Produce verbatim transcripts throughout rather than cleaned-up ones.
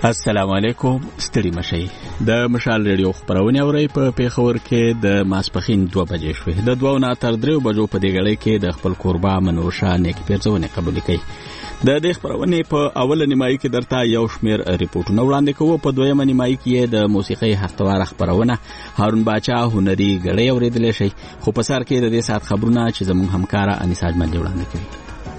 السلام علیکم، ستړي مشئ. د مشال ریډیو خبرونه اورئ په پیښور کې د ماسپخین دوه بجې شوې. د دوه نه تر درې بجو په دې غړې کې د خپل قربا منوشا نیک پیرزونه قبول کړي. د دې خبرونه په اوله نیمایي کې درته یو شمیر ریپورتونه وړاندې کوو. په دویمه نیمایي کې د موسیقي هفتوار خبرونه هارون باچا هنري غړې اوریدل شي. خو په سر کې د دې سات خبرونه چې زموږ همکارا انیس اجمل وړاندې کوي.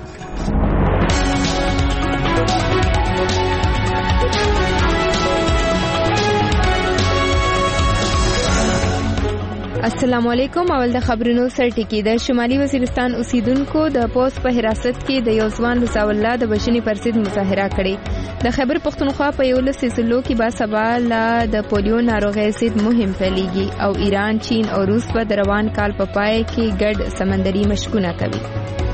السلام علیکم. اول د خبرونو سرټکی. د شمالي وزیرستان اوسیدونکو د پوسټ په حراست کې د یو ځوان رضا الله د بشنی پر ضد مظاهره کړې. د خیبر پختونخوا په یو لس ضلعو کې با سبا لا د پولیو ناروغۍ ضد مهم پیلېږي او ایران، چین او روس په روان کال په پای کې ګډ سمندري مشقونه کوي.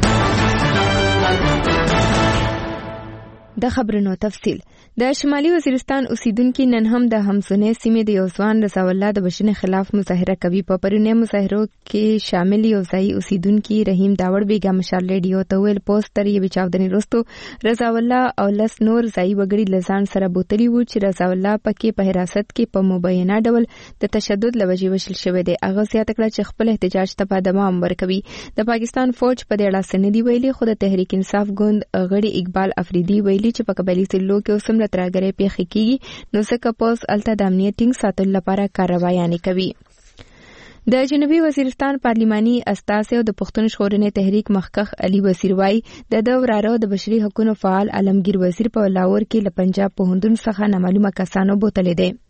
د خبرونو تفصیل. د شمالي وزیرستان اوسیدونکو نن هم د همزونه سیمې د یو ځوان رضا الله د بشنی خلاف مظاهره کوي. په پرونه مظاهرو کې شامل یو ځای اوسیدونکو رحیم داوړ بیګا مشال ریډیو ته ویل پوسټر یې بچاودنی رستو رضا الله او لس نور ځای وګړي لزان سره بوتلی وو چې رضا الله پکې په حراست کې په مبینه ډول د تشدد لوجې وشل شوې ده. هغه زیاته کړه چې خپل احتجاج ته په دوام ورکوي. د پاکستان فوج په دې اړه سندې ویلي، خو د تحریک انصاف ګوند غړي اقبال افریدي ویلي چې په قبایلی ضلعو کې اوسم ترګرې پیښې کیږي، نو څنګه پوس الته د امنیت ټینګ ساتلو لپاره کاروایانې کوي. د جنوبي وزیرستان پارلیماني استازي او د پښتون ژغورنې تحریک مخکخ علي وزیر وايي د دورارو د بشري حقوقو فعال عالمگیر وزیر په لاهور کې له پنجاب پوهنتون څخه نامعلومه کسانو بوتلې ده.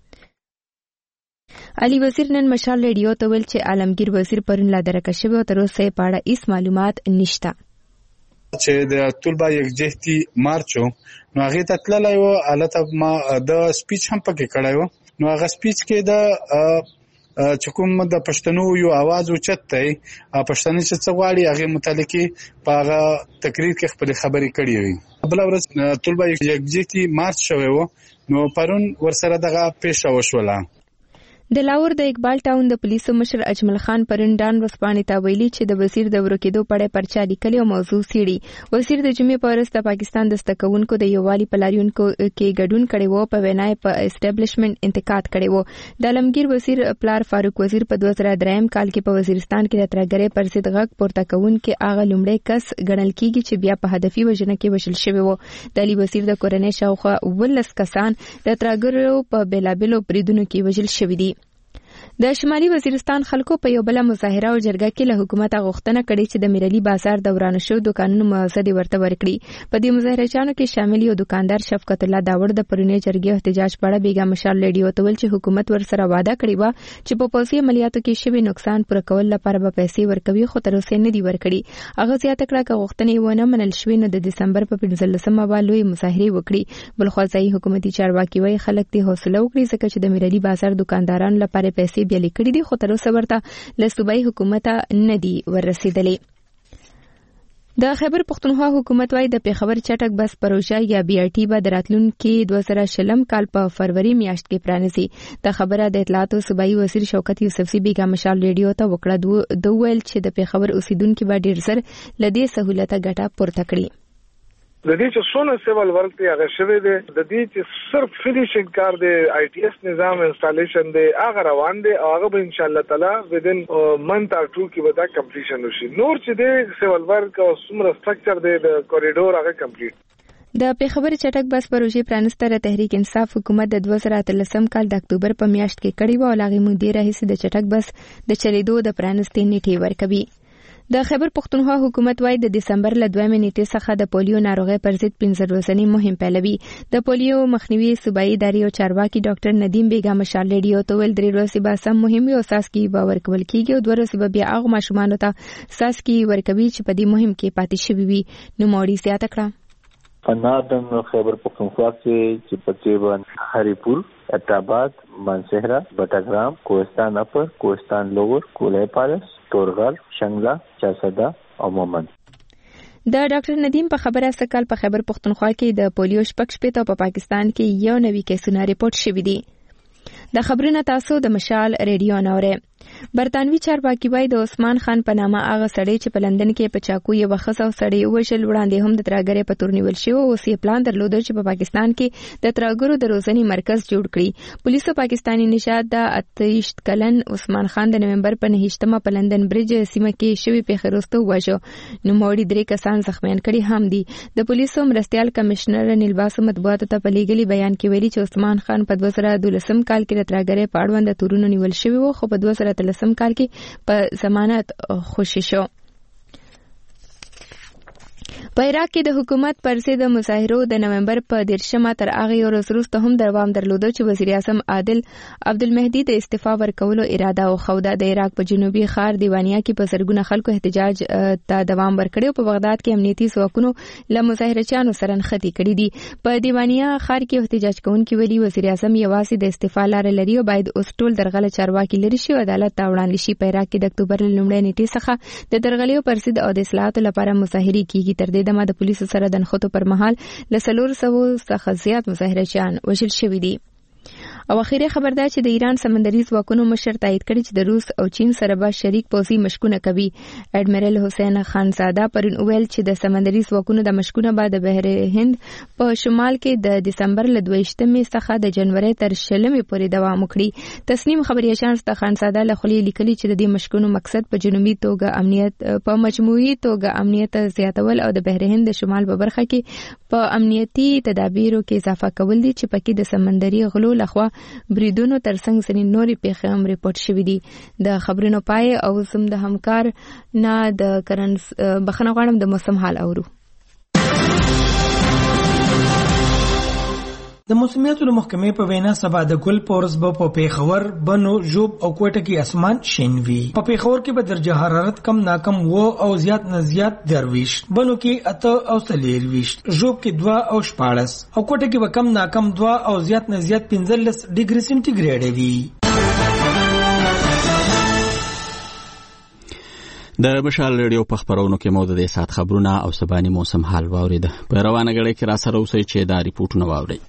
علي وزیر نن مشال ریډیو ته ویل چې عالمگیر وزیر پرون لا درکه شوی او تر اوسه په اړه هیڅ معلومات نشته. چې د طلبه یکجهتي مارچو نو هغه ته تللی و، البته ما د سپیچ هم پکې کړی و. نو هغه سپیچ کې د چې کوم د پښتنو یو आवाज اوچت دی، پښتني چې څه غواړي هغه متعلق په هغه تقریر کې خپل خبرې کړې وي. بل ورځ طلبه یکجهتي مارچ شوی و، نو پرون ورسره دغه پیښه وشوله. د لاهور د اقبال ټاون د پولیسو مشر اجمل خان پرندان ورسپانې ته ویلي چې د وزیر د ورکېدو پړې پرچا لیکلې او موضوع سیړي. وزیر د جمعې په ورځ د پاکستان د ستکونکو د یووالي پلاریونکو کې ګډون کړي وو، په وینای په اسټابلیشمنت انتقاد کړي وو. د عالمگیر وزیر پلار فاروق وزیر په دوه زره دریم کال کې په وزیرستان کې د ترګرې پر ضد غږ پورته کوونکې هغه لومړی کس ګڼل کیږي چې بیا په هدفي وژنه کې وشل شوی وو. د علي وزیر د کورنۍ شاوخوا ولس کسان د ترګرو په بیلابلو بریدونو کې وژل شوي دي. د شمالي وزیرستان خلکو په یو بل مظاهره او جرګه کې له حکومت غوښتنه کړې چې د میرلی بازار د ورانه شو دکانونو معاوضه دی ورته ورکړي. په دې مظاهرهچانو کې شامل یو دکاندار شفقت الله داوړ د پرونی جرګې احتجاج په اړه بیګا مشال ریډیو ته ویل چې حکومت ورسره وعده کړې و چې په پوځي عملیاتو کې شوی نقصان پوره کول لپاره به پیسې ورکوي، خو تر اوسه نه دی ورکړي. هغه زیاته کړه چې غوښتنې ونه منل شوې نو د دسمبر په پنځلسمه به لوی مظاهره وکړي. بل خو ځای حکومتي چارواکي وايي خلک دې حوصله وکړي ځکه چې د میرلی بازار دکاندارانو لپاره پیسې بیا لیکړي دي، خو تر اوسه ورته له صوبایي حکومت نه دی ورسېدلې. د خیبر پختونخوا حکومت وايي د پیښور چټک بس پروژه یا بي آر ټي به د راتلونکي دوه زره شلم کال په فروری میاشت کې پرانیزي. د خبره د اطلاعاتو صوبایي وزیر شوکت یوسفزي بیګا مشال ریډیو ته وکړه. دوی ویل چې د پیښور اوسیدونکو به ډیر زر لدې سہولته ګټه پورته کړي. د دې چې څونه سیول ورک دی هغه شوی دی، د دې چې صرف فینیشینګ کار دی، آی ټي ایس نظام انسټالیشن دی، هغه روان دی او هغه به ان شاء الله تعالی ودین منث اور ټو کې به دا کمپلیشن وشي. نور چې دی سیول ورک او څومره سټرکچر دی د کوریډور هغه کمپلیټ. د پیښور چټک بس پروژې پرانستره تحریک انصاف حکومت د دوه زره اتلسم کال د اکتوبر په میاشت کې کړې و او هغه مودې راهیسې د چټک بس د چلیدو د پرانستې نیټې ورکوي. د خیبر پختونخوا حکومت وايي د دسمبر له دویمې نیټې څخه د پولیو ناروغۍ پر ضد پنځه ورځنی مهم پیلوي. د پولیو مخنیوي صوبایي ادارې او چارواکي ډاکټر ندیم بیګا مشال ریډیو ته ویل درې ورځې به سم مهم او ساسکي به ورکول کیږي او دوه ورځې به بیا هغه ماشومانو ته ساسکي ورکوي چې په دې مهم کې پاتې شوي وي. نو موړي زیاته کړه په نادن خیبر پختونخوا کې چې پچېبن هریپور، اټاباد، مانسهرا، بټاګرام، کوهستان اپر، کوهستان لوور، کولای پالس، تورغر، شنگلا، چاسدا او مومن. د ډاکټر ندیم په خبره سکهال په خیبر پختونخوا کې د پولیو شپږ شپېته او په پاکستان کې یو نوي کیسونه ریپورت شوي دي. د خبرونه تاسو د مشال ریډیو نوره. برتانوي چارواکي وايي د عثمان خان په نامه هغه سړی چې په لندن کې په چاقو یو ښځه او سړی ووژل وړاندې هم د ترهګرۍ په تور نیول شوی او یې پلان درلود چې په پاکستان کې د ترهګرو د روزنې مرکز جوړ کړي. پولیسو پاکستاني نژاد د اتهشت کلن عثمان خان د نومبر په نهشتمه په لندن برج سیمه کې شوی پیښه وروسته ووژه. نوموړي درې کسان زخمیان کړي هم دي. د پولیسو مرستیال کمشنر نیلباسو مطبوعاتو ته په لیږلي بیان کې ویلي چې عثمان خان په دوه زره دولسم کال کې د ترهګرۍ په اړوند د تورونو نیول شوی و خو په دوه زره لسم کال کې په ضمانت خوشی شو. په عراق کې د حکومت پر ضد د مظاهرو د نومبر په دیرشمه تر هغې ورځ وروسته هم دوام درلوده چې وزیر اعظم عادل عبدالمهدي د استعفا ورکولو اراده وښوده. د عراق په جنوبي ښار دیوانیه کې په زرګونه خلکو احتجاج ته دوام ورکړی او په بغداد کې امنیتي ځواکونو له مظاهرچیانو سره نښتې کړي دي. په دیوانیه ښار کې احتجاج کوونکي ویلي وزیر اعظم یوازې د استعفا لاره لري او باید اوس ټول درغله چارواکي لرې شي او عدالت ته وړاندې شي. په عراق کې د اکتوبر له لومړۍ نیټې څخه د درغلیو پر ضد او د اصلاحاتو لپاره مظاهرې کیږي. تر دې دمه د پولیسو سره د نښتو پر مهال له څلور سوو څخه زیات مظاهرچیان وژل شوي دي. او اخیری خبر ده چې د ایران سمندري ځواکونو مشر تایید کړی چې د روس او چین سره به شریک پوځي مشقونه کوي. اډمیرل حسین خانزاده پرون ویل چې د سمندري ځواکونو د مشقونه به د بحر هند په شمال کې د دسمبر له دویشتمې څخه د جنوري تر شلمې پورې دوام وکړي. تسنیم خبري اژانس د خانزاده له خولې لیکلي چې د دې مشقونو مقصد په جنوبي توګه امنیت په مجموعي توګه امنیت زیاتول او د بحر هند د شمال په برخه کې په امنیتي تدابیرو کې اضافه کول دي چې پکې د سمندري غلو لخوا بریدونو ترڅنګ ځینې نورې پیښې هم ریپورت شوې دي. د خبرونو پای او زم د همکار نه د کرنس بخنه غواړم د موسم حال اورو. د موسمیاتو له محکمې په وینا سبا د ګل پورس به په پیښور، بنو، ژوب او کوټه کې اسمان شین وي. په پیښور کې به درجه حرارت کم ناکم و او زیات نه زیات درویش، بنو کې اته او څلورویشت، ژوب کې دوه او شپاړس او کوټه کې به کم ناکم دوه او زیات نه زیات پنځلس ډیګري سنټیګریډ وي. د مشال ریډیو په خبرونو کې مو د سات خبرونه او سباني موسم حال واورید. په روانه غړي کې را سره اوسئ چې دا ریپورتونه واورئ.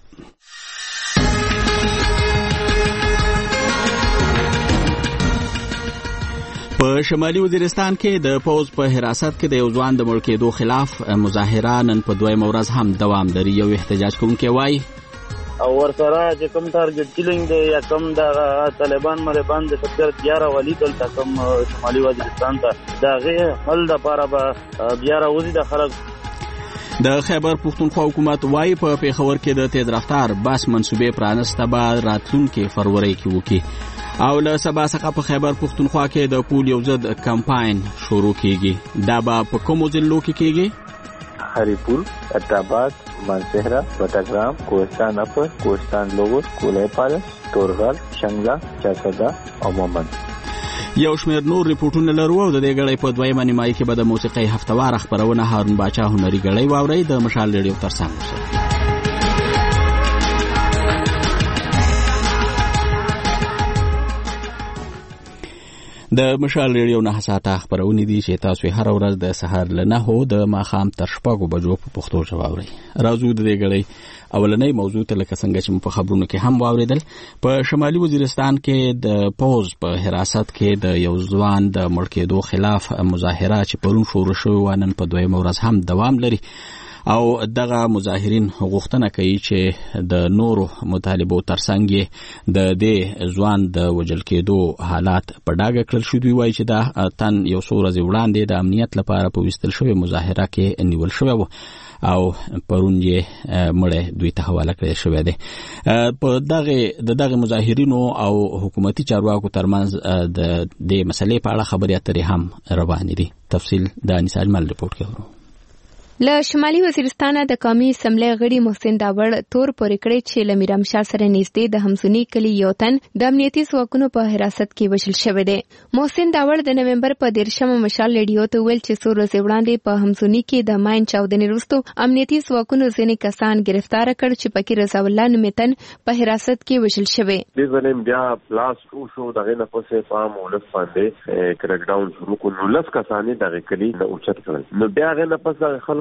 په شمالي وزیرستان کې د پوز په حراست کې د یو ځوان د مړ کېدو خلاف مظاهره نن په دویمه ورځ هم دوام لري. یو احتجاج کوونکی وایي او ورسره چې کوم ټارګټ کیلینګ دی یا کوم د طالبان ملبان د سکتر بیا راولي دلته کوم شمالي وزیرستان ته د هغې حل دپاره به بیا راوځي د خلک. د خیبر پښتونخوا حکومت وایي په پیښور کې د تیز رفتار بس منصوبې پرانسته به راتلونکي فروری کې وکړي او له سبا څخه په خیبر پښتونخوا کې د پولیو ضد کمپاین شروع کیږي. دا به په کومو ضلعو کې کیږي؟ Haripur, Abbottabad, Mansehra, Battagram, Kohistan upper, Kohistan lower, Kolai Palas, Torghar, Shangla, Charsadda او مومند. یو شمېر نور ریپورټونه لرو او د دې غړې په دویمه نیمایي کې به د موسیقۍ هفتوار خبرونه هارون باچا هنري غړی واورئ. د مشال ریډیو ترڅنګ اوسئ. د مشال ریډیو نه ساعته خبرونه دي چې تاسو هر ورځ د سحر له نهو د ماښام تر شپږو بجو په پښتو ژبه واورئ. راځو د دې غړې اولنۍ موضوع ته لکه څنګه چې په خبرونو کې هم واوریدل. په شمالي وزیرستان کې د پوز په حراست کې د یو ځوان د مړ کېدو خلاف مظاهره چې پرون شروع شوه نن په دویمه ورځ هم دوام لري او دغه مظاهرین غوښتنه کوي چې د نورو مطالبو ترڅنګ د دې ځوان د وژل کېدو حالات په ډاګه کړل شوي. دوی وایي چې دا تن یو څو ورځې وړاندې د امنیت لپاره په ویستل شوې مظاهره کې نیول شوی و او پرون یې مړی دوی ته حواله کړی شوی دی. په دغه د دغه مظاهرینو او حکومتي چارواکو ترمنځ د دې مسلې په اړه خبرې اترې هم روانې دي. تفصیل د انیس اجمل ریپورت کې ورو. له شمالي وزیرستان د قومي اسمبلی غړي محسن داوړ تور پورې کړی چې له میرامشاه سره نږدې د همسونی کلي یو تن د امنیتي ځواکونو په حراست کې وژل شوی دی. محسن داوړ د نومبر په دیرشمه مشال ریډیو ته ویل چې څو ورځې وړاندې په همسونی کې د ماین چاودنې وروسته امنیتي ځواکونو ځینې کسان ګرفتار کړ چې پکې رضا الله نومې تن په حراست کې وژل شوی. دې ځنې بیا پلاس شو دغه نه پسې پام ولس باندې کرک ډاون شروع کړو. لس کسانې دغه کلی نه اوچت کړل. نو بیا هغه نه پسې خلکو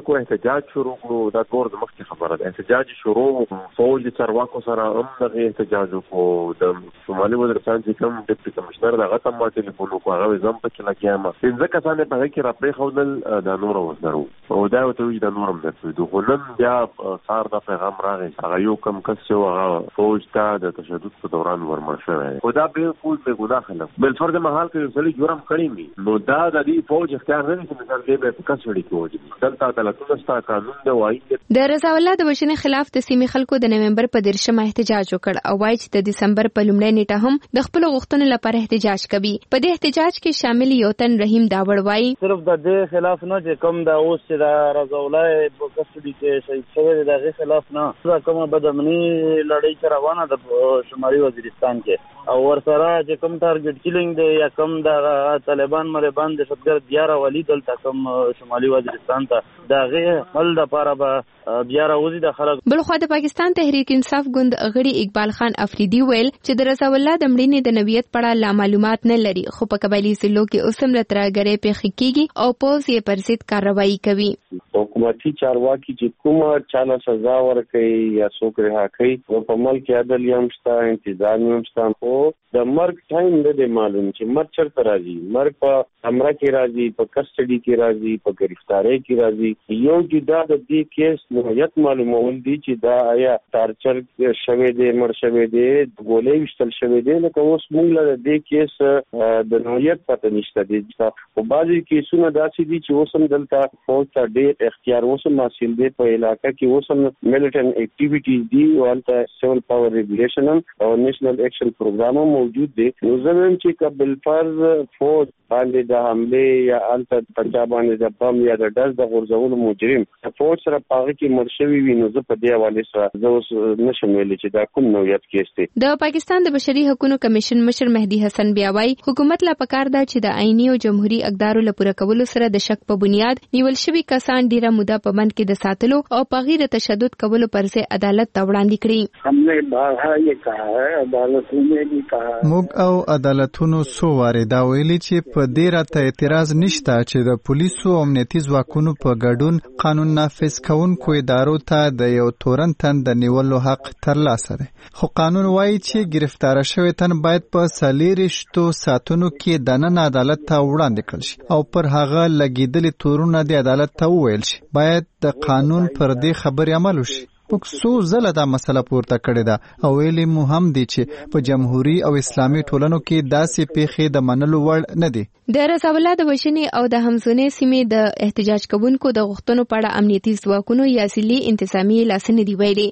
خلکو احتجاج شروع کړو. دا ګور د مخکې خبره ده. احتجاج شروع فوج د چارواکو سره هم دغه احتجاج وکړو. د شمالي وزیرستان چې کوم ډیپټي کمشنر دغه ته ما ټلیفون وکړ، هغه زم پکې لګیام. پنځه کسان په هغه کې را پرېښودل، دا نور وزرو او دا ته وی دا نورم درته خو نن بیا سار د پیغام راغی. هغه یو کم کس چې هغه فوج ته د تشدد په دوران ورمړ شوی. خو دا به فوج به ګناه خلک بل فرض محال کې یو جرم کړی وي، نو دا د دې فوج اختیار نه چې مثال دې به کس وړي کوي. دلته عدالتونه ستا قانون دی وایي. د رضا الله د وژنې خلاف د سیمې خلکو د نومبر په دیرشمه احتجاج وکړ او وایي چې د دسمبر په لومړۍ نیټه هم د خپل غوښتنو لپاره احتجاج کوي. په دې احتجاج کې شامل یو تن رحیم داوړ وایي صرف د دې خلاف نه چې کوم دا اوس چې د رضا الله په کسټډي کې شهید شوی دی دغه خلاف نه، دا کومه بدامني لړۍ چې روانه ده شمالي وزیرستان کې او ورسره چې کوم ټارګټ کیلینګ دی یا کوم د طالبان مری باندې شتګر بیا راولي دلته کوم شمالي وزیرستان ته دغه مل د پاره به بیا راوځي د خلک. بلخو د پاکستان تحریک انصاف ګوند غړي اقبال خان افریدي ویل چې د رضا الله د مړینې د نویت په اړه لا معلومات نه لري، خو په قبایلی ضلعو کې اوسم لترګرې په خکېږي او پوز یې پر ضد کاروایی کوي. حکومتي چارواکي چې کومه چاله سزا ورکړي یا څوک رها کوي او په ملک عدل یم شته، انتظام یم شته، خو د مرګ ټایم نه دی معلوم چې مرګ چرته راځي. مرګ په امره کې راځي، په کسټډي کې راځي، په گرفتاری کې راځي. یو جدا د دې کیس نوعیت معلومول دي چې دا آیا ټارچر شوی دی، مړ شوی دی، ګولۍ وشتل شوی دی. لکه اوس موږ له دې کیس د نوعیت پته نشته دي. په بعضي کیسونه داسې دي چې اوس هم دلته فوج ته ډېر اختیار اوس هم حاصل دی، په علاقه کې اوس هم میلیټنټ اکټیویټیز دي او هلته سیول پاور ریګولیشن او نیشنل ایکشن پروګرام موجود دی. نو زموږ چې قبل فرض فوج باندې د حمله یا الته پنجاب باندې د بم یا د ډز د غورځولو مجرم فوج سره پاغه کې مرشوي وي، نو زه په دې حواله سره زه اوس نشم ویلي چې دا کوم نوعیت کیس دی. د پاکستان د بشري حقوقو کمیشن مشر مهدي حسن بیا وايي حکومت لا پکار ده چې د آئینی او جمهوریت اقدارو لپاره کولو سره د شک په بنیاد نیول شوی کسان ډیره موده په بند کې د ساتلو او په غیر تشدد کولو پر ځای عدالت ته وړاندې کړي. हमने بارها یہ کہا ہے، عدالتوں نے بھی کہا ہے. موږ او عدالتونو سو واره دا ویلي چې په دې راته اعتراض نشته چې د پولیسو او امنیتي ځواکونو په ګډون قانون نافذ کوونکو ادارو ته د یو تورن تن د نیولو حق ترلاسه دی. خو قانون وایي چې گرفتار شوی تن باید په څلېرویشتو ساعتونو کې دننه عدالت ته وړاندې کړل شي او پر هغه لګیدلي تورونه د عدالت ته وویل شي. باید د قانون پر دې خبرې عمل وشي. موږ څو ځله دا مسله پورته کړې ده او ویلي مو هم دي چې په جمهوري او اسلامي ټولنو کې داسې پیښې د منلو وړ نه دي. د رضا الله د وژنې او د همزونې سیمې د احتجاج کوونکو د غوښتنو په اړه امنیتي ځواکونو یا ضلعي انتظامی لاسنه دی ویلي.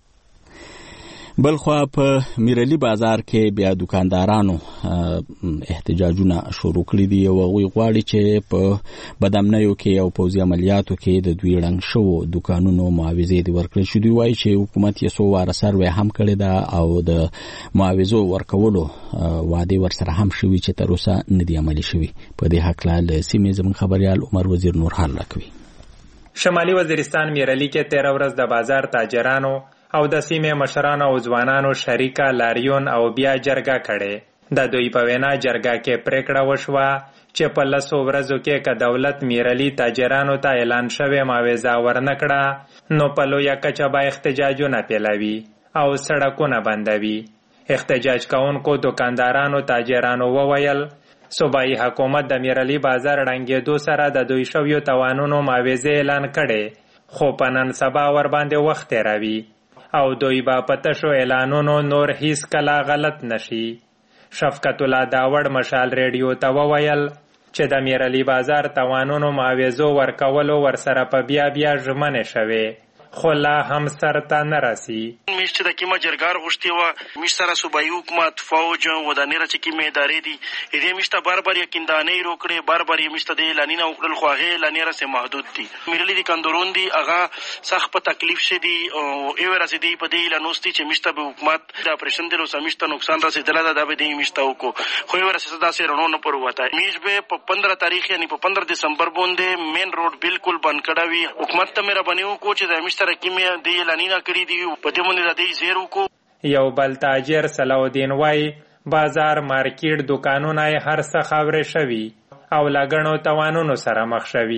بلخوا په میرلی بازار کې بیا دکاندارانو احتجاجونه شروع کړي دي او هغوی غواړي چې په بدامنیو کې او پوځي عملیاتو کې د دوی ړنګ شوو دکانونو معاوضې دي ورکړل شي. دوی وایي چې حکومت یې څو واره سروې هم کړې ده او د معاوضو ورکولو وعدې ورسره هم شوي چې تر اوسه نه دي عملي شوي. په دې هکله له سیمې زموږ خبریال عمر وزیر نور حال راکوي. شمالي وزیرستان میرلی کې تیره ورځ د بازار تاجرانو او د سیمې مشرانو او ځوانانو شریکه لاریون او بیا جرګه کړې. د دوی په وینا جرګه کې پریکړه وشوه چې په لسو ورځو کې که دولت میرلی تاجرانو ته اعلان شوی معاوضه ورنکړه نو په لویه کچه به احتجاجونه پیلوي او سړکونه بندوي. احتجاج کوونکو دکاندارانو تاجرانو وویل صوبایي حکومت د میرلی بازار ړنګېدو سره د دوی شویو توانونو معاوضې اعلان کړي، خو په نن سبا ور باندې وخت تېروي او دوی با پتشو اعلانونو نور هیڅ کلا غلط نشي. شفقت الله داوړ مشال ریډیو ته وویل چې د میرلی بازار توانونو معاوضو ورکولو ورسره په بیا بیا ژمنې شوې، خو لا هم سرته نه رسي. میش چې د کیمه جرګار غوښتي وه میش سره صوبایي حکومت فوج ودانې را چې کیمې ادارې دي دې میش ته بار بار یقیندانۍ روکړې، بار بار یې میش ته د اعلانونه وکړل، خو هغې اعلانې راسې محدود دي. میرلی دي کندرون دي هغه سخت په تکلیف شي دي او ایوه راسېدي په دې اعلانوستي چې میش ته به حکومت د اپریشن دی روسه میش ته نقصان رسېدلی ده، دا به دې میش ته وکړو، خو ایوه راسېده داسې رڼو نه پر ووته. میش به په پندره تاریخ یعنې په پندره دسمبر باندې مین روډ بالکل بند کړی وي. حکومت ته مهرباني وکړو چې د میش سره کیمې د اعلانونه کړي دي په دې باندې د دې زیر وکړو. یو بل تاجر صلاح وایي بازار مارکیټ دکانونه یې هر څه خاورې شوي او له ګڼو توانونو سره مخ شوي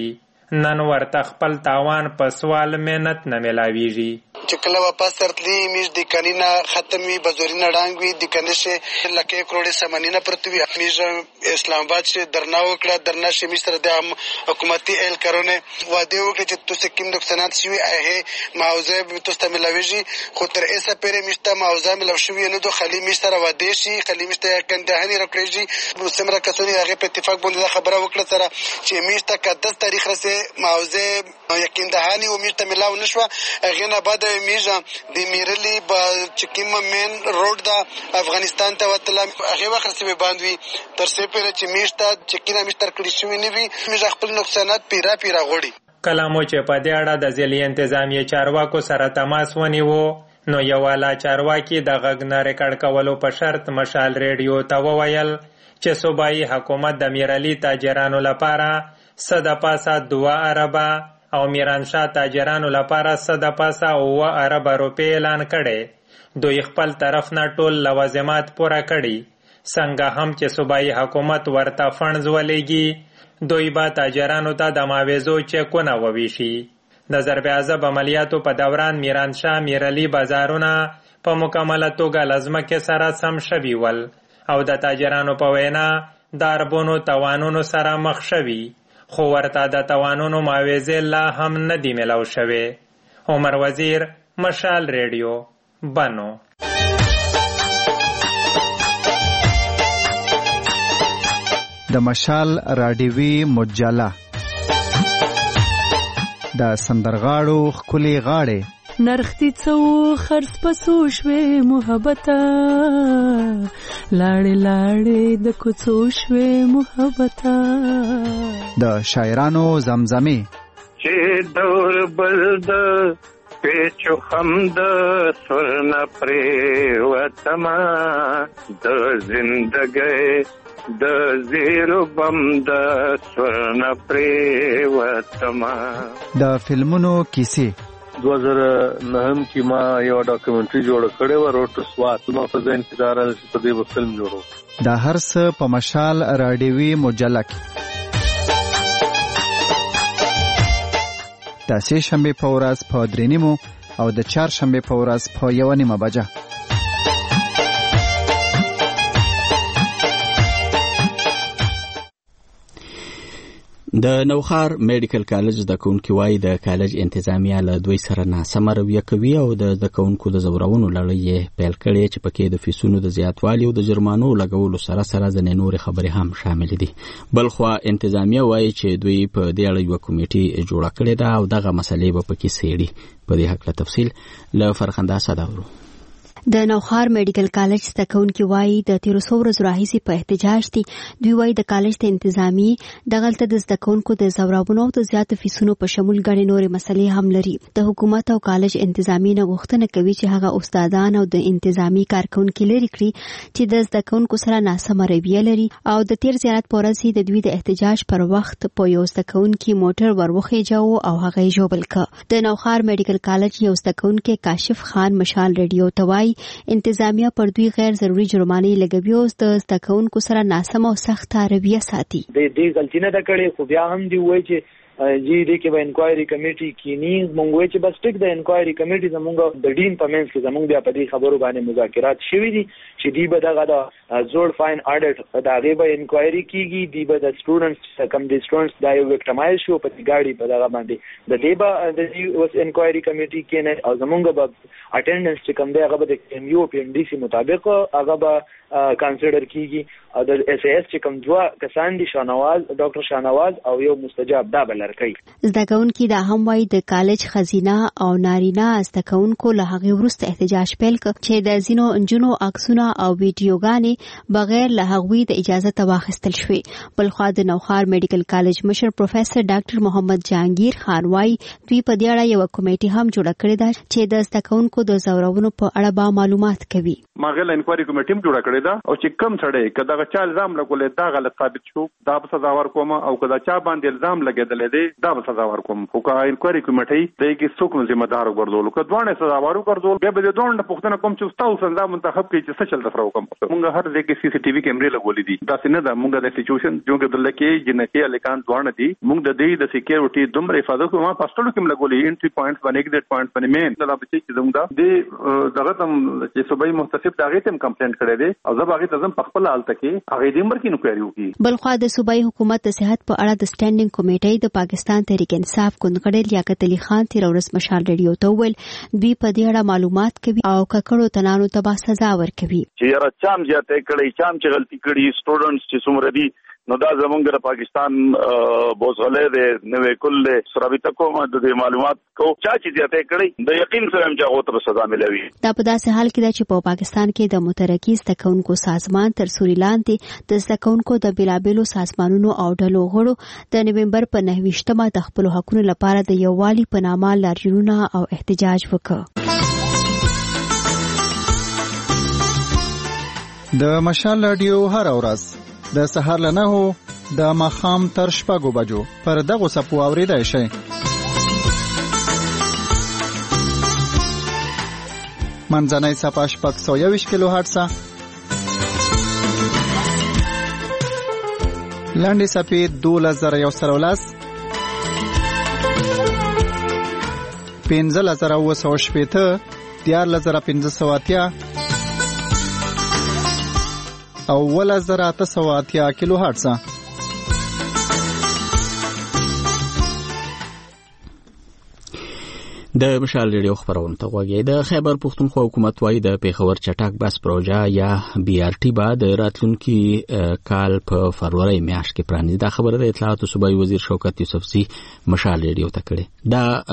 نن ورته خپل تاوان په سوال مهنت نه ملاویږي. چې کله واپس ترتلی میش د کنینا ختم وي بزورینه ډانګ وي د کنيشه لکه کروڑه سمنینا پرتوی میش اسلام آباد شه درنا وکړه درنا شه میش سره د حکومتي ال کرونه واده وکړي چې تاسو کوم نقصانات شوي هغه معاوضه به تاسو ملاويږي خو تر اوسه پرې میشته معاوضه ملو شوي نه دوه خلی میش سره واده شي خلی میشته کندهاني راکړي سمره کسونی هغه په اتفاق باندې خبره وکړه سره چې میشته کدس تاریخ رسې معاوضه یقین دهاني او میشته ملاو نشو هغه نه بعد میزه د میرلی با چکیم مین روډ دا افغانستان ته وتل هغه وخت سره باندې تر څه پیر چې میشته چکینه میشتر کړی شوی نه وي میزه خپل نقصانات پیرا پیرا غوړي. کلامو چې په دې اړه د ځلې انتظامی چارواکو سره تماس ونیو نو یو والا چارواکي د غږ نه ریکارډ کولو په شرط مشال ریډیو ته وویل چې صوبایي حکومت د میرلی تاجرانو لپاره صد پاسه دوه اربه او میرانشاه تاجرانو لپاره صد پاسه او ارب روپے اعلان کړي. دوی خپل طرف نه ټول لوازمات پوره کړي. څنګه هم چې صوبایي حکومت ورته فنډز ولېږي دوی به تاجرانو ته د معاوضو چکونه وویشي. د ضرب عضب عملیاتو په دوران میرانشاه میرلی بازارونه په مکمله توګه لازمکه سره سم شوي ول او د تاجرانو په وینا د اربونو توانونو سره مخ شوي خو ورته د توانونو معاوضې لا هم نه دي ملاو شوې. عمر وزیر، مشال ریډیو، بنو. د مشال راډیوي مجله د سندرغاړو ښکلي غاړې نرختی څو خرڅ پسو شوې محبته لاړې لاړې د کوڅو شوې محبته د شاعرانو زمزمې چې دور بل د پیچو خم د سرنا پریوتما د زندګۍ د زیرو بم د سرنا پریوتما. د فلمونو کیسې دو هزار نهم کې ما یو ډاکومنټري جوړ کړی و روټ سوات ما په ځین کې دار په دې فلم جوړو. دا هر څه په مشال راډیوي مجله کې د سه شنبه په ورځ په درې نیمو او د چهار شنبه په ورځ په یو نیمه بجه. د نوخار میډیکل کالج د کونکي وای د کالج انتظامیه له دوی سره ناسمه رویه کوي او د د کونکو د زورونو لړۍ پیل کړي چې پکې د فیسونو د زیاتوالي او د جرمانو لګولو سره سره ځنې نور خبرې هم شامل دي. بلخوا انتظامیه وای چې دوی په دې اړه یو کمیټي جوړه کړې ده او دغه مسلې به پکې سېړي. په دې حق له تفصیل له فرخنده صداورو. د نوخار میډیکل کالج ستکونکي وایي د تیرو څو ورځو راهیسې په احتجاج دي. دوی وایي د کالج د انتظامی دغلته د زدکونکو د زورابونو او د زیاتو فیسونو په شمول ګڼې نورې مسلې هم لري. د حکومت او کالج انتظامی نه غوښتنه کوي چې هغه استادان او د انتظامی کارکونکي لري کړي چې د زدکونکو سره ناسمه رویه لري او د تیر زیارت په ورځ د دوی د احتجاج پر وخت په یو زدکونکي موټر ورخېجاوه او هغه یې ژوبل کړ. د نوخار میډیکل کالج یو زدکونکي کاشف خان مشال ریډیو ته وایي انتظامیه پر دوی غیر ضروري جرمانې لګوي او د زده کوونکو سره ناسمه او سخته رویه ساتي. د دې غلطي نه ده کړې خو بیا هم دی وایي چې جی دې کې به انکوایري کمیټي کینی مونږ وایي چې بس ټیک د انکوایري کمیټي زمونږ د ډین په منځ کې زمونږ بیا په دې خبرو باندې مذاکرات شوي دي چې دی به دغه د زوړ فاین اډټ د هغې به انکوایري کېږي. دی به د سټوډنټس کم دی سټوډنټس دا یو ویکټمایز شو په دې ګاډي په دغه باندې د دې به د دې اوس انکوایري کمیټي کې نه او زمونږ به اټینډنس چې کوم دی هغه به د ایم یو پی ایم ډي سي مطابق هغه به کنسیډر کیږي او د اس ایس چې کوم دوه کسان دي شاهنواز ډاکټر شاهنواز او یو مستجاب دا بلر کوي. زده کوونکي دا هم وایي د کالج خزینه او نارینه زده کوونکو له هغې وروسته احتجاج پیل کړ چې د ځینو نجونو عکسونه او ویډیوګانې بغیر له هغوی د اجازته واخیستل شوې. بلخوا د نوخار میډیکل کالج مشر پروفیسر ډاکټر محمد جهانگیر خان وایي دوی په دې اړه یوه کمیټي هم جوړه کړې ده چې د زده کوونکو د زورونو په اړه به معلومات کوي. ما غل انکوایري کمیټي هم جوړه کړې ده او چې کم سړی کدا دغه چا الزام لګولې دا غلط ثابت شو دا به سزا ورکوم او کله چا باندې الزام لګیدل دی دا به سزا ورکوم خو که انکوایري کمیټه دې کې څوک ذمہ دار وګرځول که دوه سزا ورکړول بیا به دوه پښتنه کوم چې تاسو څنګه منتخب کړئ چې څه چل تر وکم موږ هر ځای کې سی سی ټي وي کیمرې لګولې دي دا څنګه دا موږ د سچويشن جوړ کړل کې جنکه الیکان دوه دي موږ د دې د سکیورټي دومره حفاظت کوو ما پاستلو کې لګولې انټری پوینټ باندې ایگزیټ پوینټ باندې مین دا به چې زموږ د دغه تم چې صوبایي محتسب دغه تم کمپلینټ کړی دی او زه باغی تزم په خپل حالت کې هغه دې مر کې انکوایري وکړي بلخوا د صوبایي حکومت د صحت په اړه د سټینډینګ کمیټې د پاکستان تحریک انصاف کونکړل لیاقت علي خان تیر ورځ مشال ریډیو ته ویل دوی په دې اړه معلومات کوي او ککړو تنانو ته به سزا ورکوي چې یاره چام زیاته کړي چام چې غلطي کړي سټوډنټس چې څومره دي نو دا زمونږ د پاکستان بوزغلې د نوې کل سرابطه کوم د معلومات کو چا چې زیاته کړي د یقین سره هم چې غوته سزا ملوي دا په داسې حال کې چې په پاکستان کې د مترکز تکونکو سازمان تر سوري لاندې د تکونکو د بلابلو سازمانونو او ډلو غړو د نومبر په نهویشتمه د خپل حقوقو لپاره د یووالي په نامه لاریونونه او احتجاج وکړ. د مشال رادیو هر ورځ د سهار له نهو د ماښام تر شپږو بجو پر دغو څپو اورېدای شئ. منځنۍ څپه شپږ سوه یوویشت کیلو هرټزه، لنډې څپې دولس زره یو سوه لس، پنځلس زره اووه سوه شپېته، دیارلس زره پنځه سوه اتیا او ولس زره اته سوه اتیا کیلو هرټزه. د مشال ریډیو خبرونه ته غوږی. د خیبر پښتونخوا حکومت وايي د پیښور چټک بس پروژه یا بي ار ټي به د راتلونکي کال په فروری میاشت کې پرانیزي. دا خبره د اطلاعات صوبایي وزیر شوکت یوسفزي مشال ریډیو ته کړې.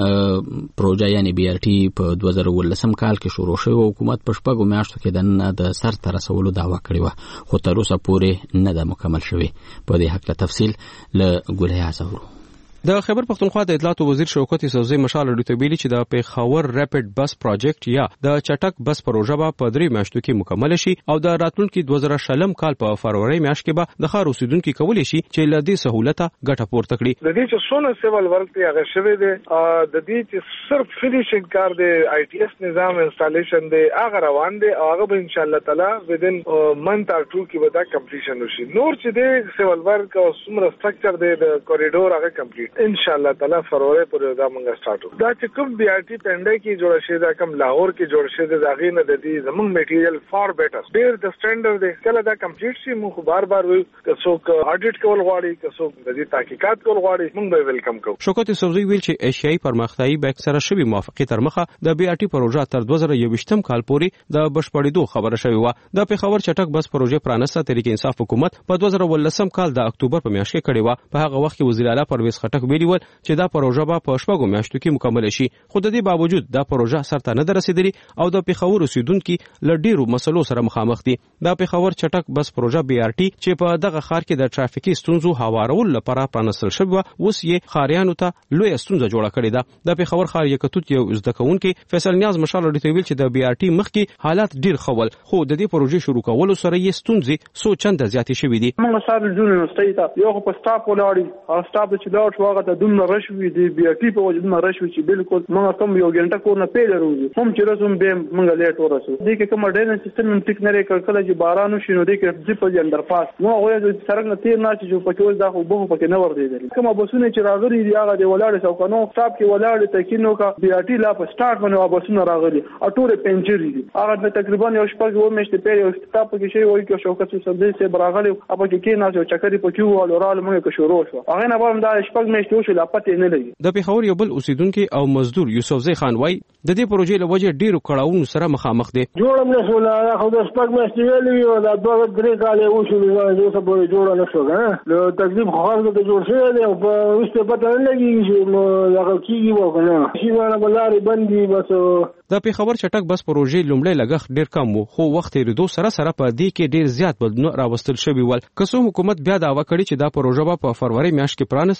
دا پروژه یعنی بي ار ټي په دوه زره ولسم کال کې شروع شوه او حکومت په شپږو میاشتو کې د د سر ته رسولو دعوا کړې وه خو تر اوسه پورې نه ده مکمل شوې. په دې هکله تفصیل له ګلحیا اورو. د خیبر پښتونخوا د اطلاعات وزیر شوکت یوسفزي مشال ریډیو ته ویلي چې د پیښور ریپډ بس پروجیکټ یا د چټک بس پروژه به په درې میاشتو کې مکمل شي او د راتلونکي دوه زره شلم کال په فروری میاشت کې به د ښار اوسیدونکو کولی شي چې له دې سہولته ګټه پورته کړي. د دې چې څونه سیول ورک دی هغه شوی دی د دې چې صرف فینیشینګ کار دی آی ټي ایس نظام انسټالیشن دی هغه روان دی او هغه به ان شاء الله تعالی ودین منث اور ټو کې به دا کمپلیشن وشي. نور چې دی سیول ورک او څومره سټرکچر دی د کوریډور هغه کمپلیټ ان شاء الله تعالی فروری پورې دا موږ سٹارټو. دا چې کوم بي ار ټي پنده کې جوړ شي دا کوم لاهور کې جوړ شي دا غي نه د دې زموږ میټیریل فار بیٹر ډیر د سټانډرډ دی کله دا کمپلیټ شي موږ بار بار وي که څوک اډیټ کول غواړي که څوک د دې تحقیقات کول غواړي موږ به ویلکم کوو. شوکت یوسفزي ویل چې ایشیایي پرمختیايي بانک سره شوی موافقه تر مخه د بي ار ټي پروژه تر دوه زره یوویشتم کال پورې د بشپړېدو خبره شوی و. د پیښور چټک بس پروژه پرانسته تحریک انصاف حکومت په دوه زره ولسم کال د اکتوبر په میاشت کې کړې و. په هغه وخت کې وزیر اعلی پرویز خټک ویلي و چې دا پروژه به په شپږو میاشتو کې مکمل شي خو د دې باوجود دا پروژه سرته نه رسیدلی او د پیښور اوسیدونکو له ډیرو مسلو سره مخامخ دي. دا پیښور چټک بس پروژه بي ار ټي چې په دغه ښار کې د ټرافیکي ستونزو هوارول لپاره پرانستل شوی و اوس یې ښاریانو ته لوی ستونزه جوړه کړې ده. د پیښور ښار یکتوت یو زده کوونکی فیصل نیاز مشال ریډیو ویل چې د بي ار ټي مخکې حالات ډیر خول خو د دې پروژې شروع کولو سره یې ستونزې سو چنده زیاتې شوې دي. موږ سره جوړ یونیورسيټي ته یو په سټاپ ولاړی او سټاپ چې دا ټوغه ته دومره رشوي دی بي ار ټي په وجه دومره رشوي چې بالکل موږ کوم یو غنټه کو نه پیل وروزي هم چې رسوم به موږ لیټ ورسو. دې کې کوم ډاینامیک سیستم هم ټیک نه لري کله چې باران وشي نو دې کې ځي په اندر پاس نو هغه د سرنګ نه تیر نه چې په کول دا خو به په کې نه ور دی. کوم بسونه چې راغلي دی هغه دی ولاړ سو کنو سټاپ کې ولاړ ته کینو کا بي ار ټي لا په سٹارټ باندې بسونه راغلي اټوره پنجري دي هغه تقریبا یو شپږ و میشته پیل یو سټاپ کې شی وایي چې شوکت سبزی سه براغلي اپ کې کې نه چې چکرې په کیو ولورال موږ کې شروع شو هغه نه باندې دا شپږ میشته شو لا پته نه لګي. د پیښور یو بل اوسیدونکو او مزدور یوسفزي خان وای د دې پروژې له وجه ډیرو کړهونو سره مخامخ دي. جوړم نه شو نه خو د شپږ میاشتې ویلې او دا دوه درې کاله وشو نو څه به جوړ نه شو نه له تکلیف خو د جوړ شوی دی او په وسته پته نه لګي چې هغه کیږي وکنه شي باندې بلاري بندي بس. د پیښور چټک بس پروژې لومړی لګښت ډیر کم وو خو وخت یې سره سره په دې کې ډیر زیات بدلون راوستل شوی ول. قصوم حکومت بیا داوا کړی چې دا پروژه په فروری میاشت کې پرانستل شي خو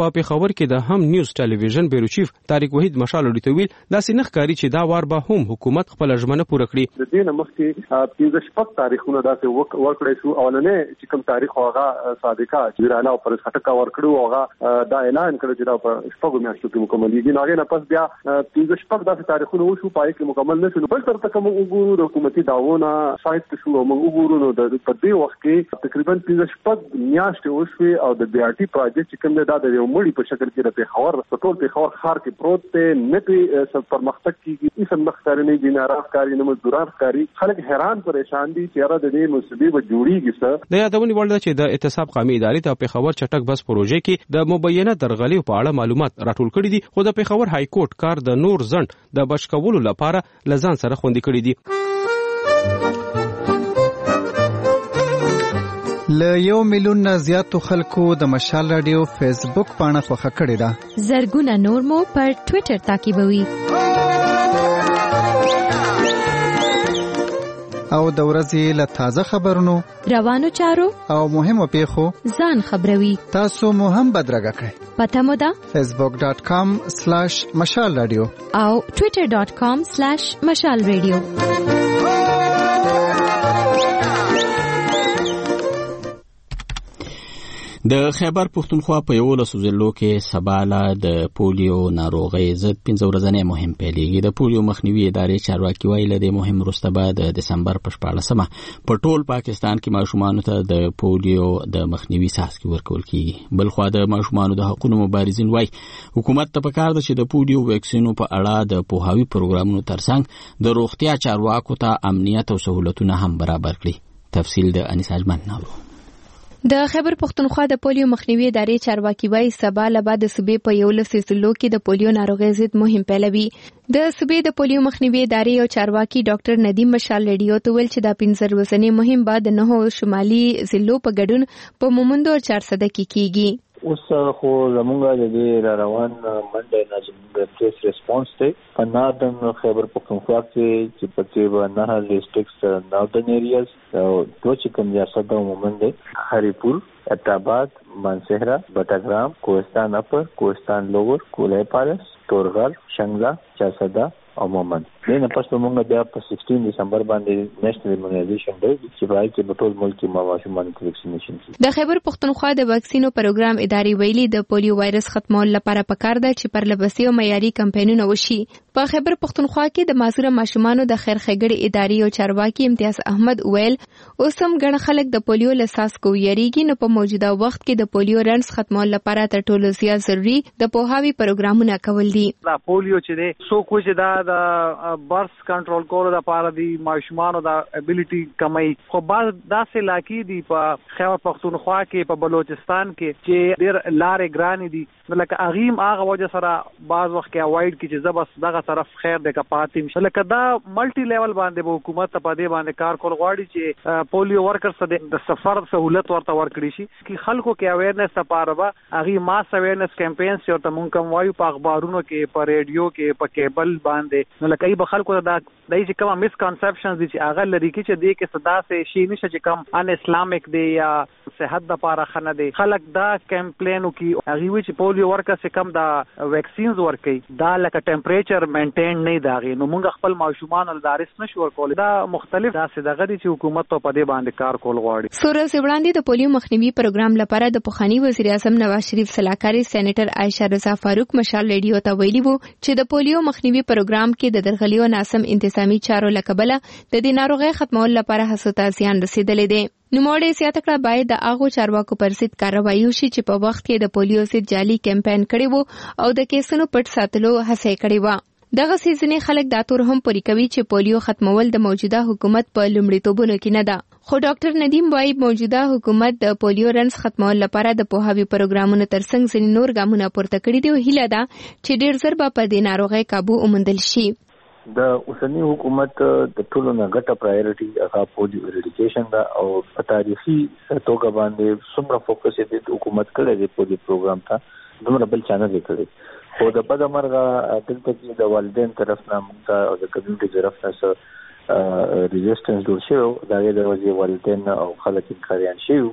په پیښور کې د هم نیوز ټلویزیون بیرو چیف طارق وحید مشال ویل داسې نه ښکاري چې دا وار به هم حکومت خپل ژمنه پوره کړي. د دې مخکې پنځه شپږ تاریخونه داسې ورکړی شو او نه چې کوم تاریخ هغه صادقه جیراله او پر خټکا ورکړو هغه دا اعلان کړ چې دا په شپږو میاشتو کې مکمل دي. هغه نه پس بیا پنځه شپږ داسې تاریخونه وشو پای کې مکمل نشو. بل تر تک موږ وګورو د حکومتي داوونه سایت شو موږ وګورو نو د په دې وخت کې تقریبا پنځه شپږ میاشتې وشوي او د بي ار ټي پروجیکټ چې کوم دا د یو مړی په شکل کې د پیښور په ټول پیښور ښار کې پروت دی نه په پرمختګ کېږي هیڅ مخکاري نه دي ناراض کاری نه مزدوران کاری خلک حیران پریشان دي چې را د دې مصیبت به جوړیږي څه. د یادونې وړ ده چې د اعتصاب قومي ادارې ته پیښور چټک بس پروژې کې د مبینه درغلي په اړه معلومات راټول کړي دي خو د پیښور های کورټ کار د نور ځند د بچ کولو لپاره لزان سره خوندي کړی دي. ل یو میلیون نه زیاتو خلکو د مشال رادیو فیسبوک پاڼه خوښه کړې ده. زرګونه نور مو پر ټوئیټر تعقیبوي. او د ورځې له تازه خبرونو روانو چارو او مهمو پیښو ځان خبروي. تاسو مو هم بدرګه کړئ. پته مو ده فیسبوک ډاٹ کام سلیش مشال رادیو او ټوئیټر ډاٹ کام سلیش مشال رادیو. د خیبر پښتونخوا په یو لسو ضلعو کې سباله د پولیو ناروغۍ ضد پنځه ورځنی مهم پیلېږي. د پولیو مخنیوي ادارې چارواکي وایي له دې مهم وروسته به د دسمبر په شپاړلسمه په ټول پاکستان کې ماشومانو ته د پولیو د مخنیوي څاڅکي ورکول کیږي. بلخوا د ماشومانو د حقوقو مبارزین وایي حکومت ته پکار ده چې د پولیو ویکسینو په اړه د پوهاوي پروګرامونو ترڅنګ د روغتیا چارواکو ته امنیت او سہولتونه هم برابر کړي. تفصیل د انیس اجمن نالو. د خیبر پښتونخوا د پولیو مخنیوي ادارې چارواکي وایي سبا له بعد د صوبې په یولس ضلعو کې د پولیو ناروغۍ ضد مهم پیلوي. د صوبې د پولیو مخنیوي ادارې او چارواکي ډاکټر ندیم مشال رادیو ته ویل چې دا پنځه ورځنی مهم بعد د نهو شمالي ضلعو په ګډون په مومندو او چارسده کې کیږي. اوس خو زمونږ د دې را روان منډه نه زموږ پریس ریسپانس دی په ناردن خیبر پښتونخوا کې چې پکې به نه ډسټرکټس ناردن ایریاز او دوه چې کوم ریاست مومند دی هریپور اتاباد مانسهرا بټګرام کوهستان اپر کوهستان لوور کولای پالس تورغر شنگلا چاسدا او مومند. دغه پس په موږ بیا په سیکسټین دسمبر باندې نېشنل ایمونایزیشن ډے چې پای کې په ټول ملک کې ماشومان ویکسینیشن کیږي. د خیبر پښتونخوا د ویکسینو پروګرام ادارې ویلي د پولیو وایرس ختمولو لپاره پکار ده چې پرلپسې او معیاري کمپاینونه وشي. په خیبر پښتونخوا کې د معذوره ماشومانو د خیر ښېګړې ادارې او چارواکي امتیاز احمد ویل اوس هم ګڼ خلک د پولیو له څاڅکو یریږي نو په موجوده وخت کې د پولیو رنس ختمولو لپاره تر ټولو زیات ضروري د پوهاوي پروګرامونه کول دي. دا پولیو چې دی څوک چې دا د برس کنټرول کولو لپاره دی ماشومانو د ابیلیټي کمای خو بعض داسې علاقې دي په خیبر پښتونخوا کې په بلوچستان کې چې ډېر لارې ګرانې دي لکه اغیم هغه وجه سره بعض وخت کې اوایډ کی چې زبس دغه طرف خیر د کپاتیم لکه دا ملټي لیول باندې به حکومت په دې باندې کار کول غواړي چې پولیو ورکرز د سفر سہولت ورته ورکړي شي چې خلکو کې اویرنس لپاره به اغي ماس اویرنس کمپاینز چې ورته مونږ کوم وایو په اخبارونو کې په ریډیو کې په کیبل باندې نو لکه ای به خلکو دا دای چې کوم مس کنسپشنز دي چې هغه لري کې چې دې کې صدا سه شي نشه چې کوم ان اسلامیک دی یا صحت لپاره خنه دی خلک دا کمپلینو کې هغه وی چې پولیو ورکرز چې کوم دا ویکسینز ورکړي دا لکه ټمپریچر مینټین نه دی نو موږ خپل ماشومان لدارس نشو ورکول دا مختلف داسې دغه دي چې حکومت ته په دې باندې کار کول غواړي. سورز وړاندې د پولیو مخنیوي پروګرام لپاره د پخوانی وزیر اعظم نواز شریف صلاحکاري سېنیټر عائشہ رضا فاروق مشال ریډیو ته ویلي وو چې د پولیو مخنیوي پروګرام کې د درغلیو ناسم انتظامی چارو لکبله د دې ناروغۍ ختمولو لپاره هڅو ته زیان رسیدلې دی. نوموړې زیاته کړه باید د هغو چارواکو پر ضد کاروایی وشي چې په وخت کې د پولیو ضد جعلي کمپاین کړی وو او د کیسونو پټ ساتلو هڅه کړې وه. دغه سیزنې خلک دا تور هم پوری کوي چې پولیو ختمول د موجوده حکومت په لومړیتوبونو کې نه ده. خو ډاکټر ندیم وایي موجوده حکومت د پولیو رنس ختمول لپاره د پوهاوي پروګرامونو ترڅنګ ځینې نور ګامونه پورته کړي دي او هیله ده چې ډېر ژر به په دې ناروغۍ قابو وموندل شي. د اوسنی حکومت د ټولو نه غټه پرایورټي هغه پولیو اریډیکیشن دا او په تاریخي توګه باندې څومره فوکس یې د حکومت کړی دی پولیو پروګرام ته دومره بل چانه دی کړی خو د بده مرغه دلته کې د والدین طرف نه موږ او د کمیونټي طرف نه سره ریزिस्टنس جوړ شو دا د وځي والدین او خلک انکاریان شو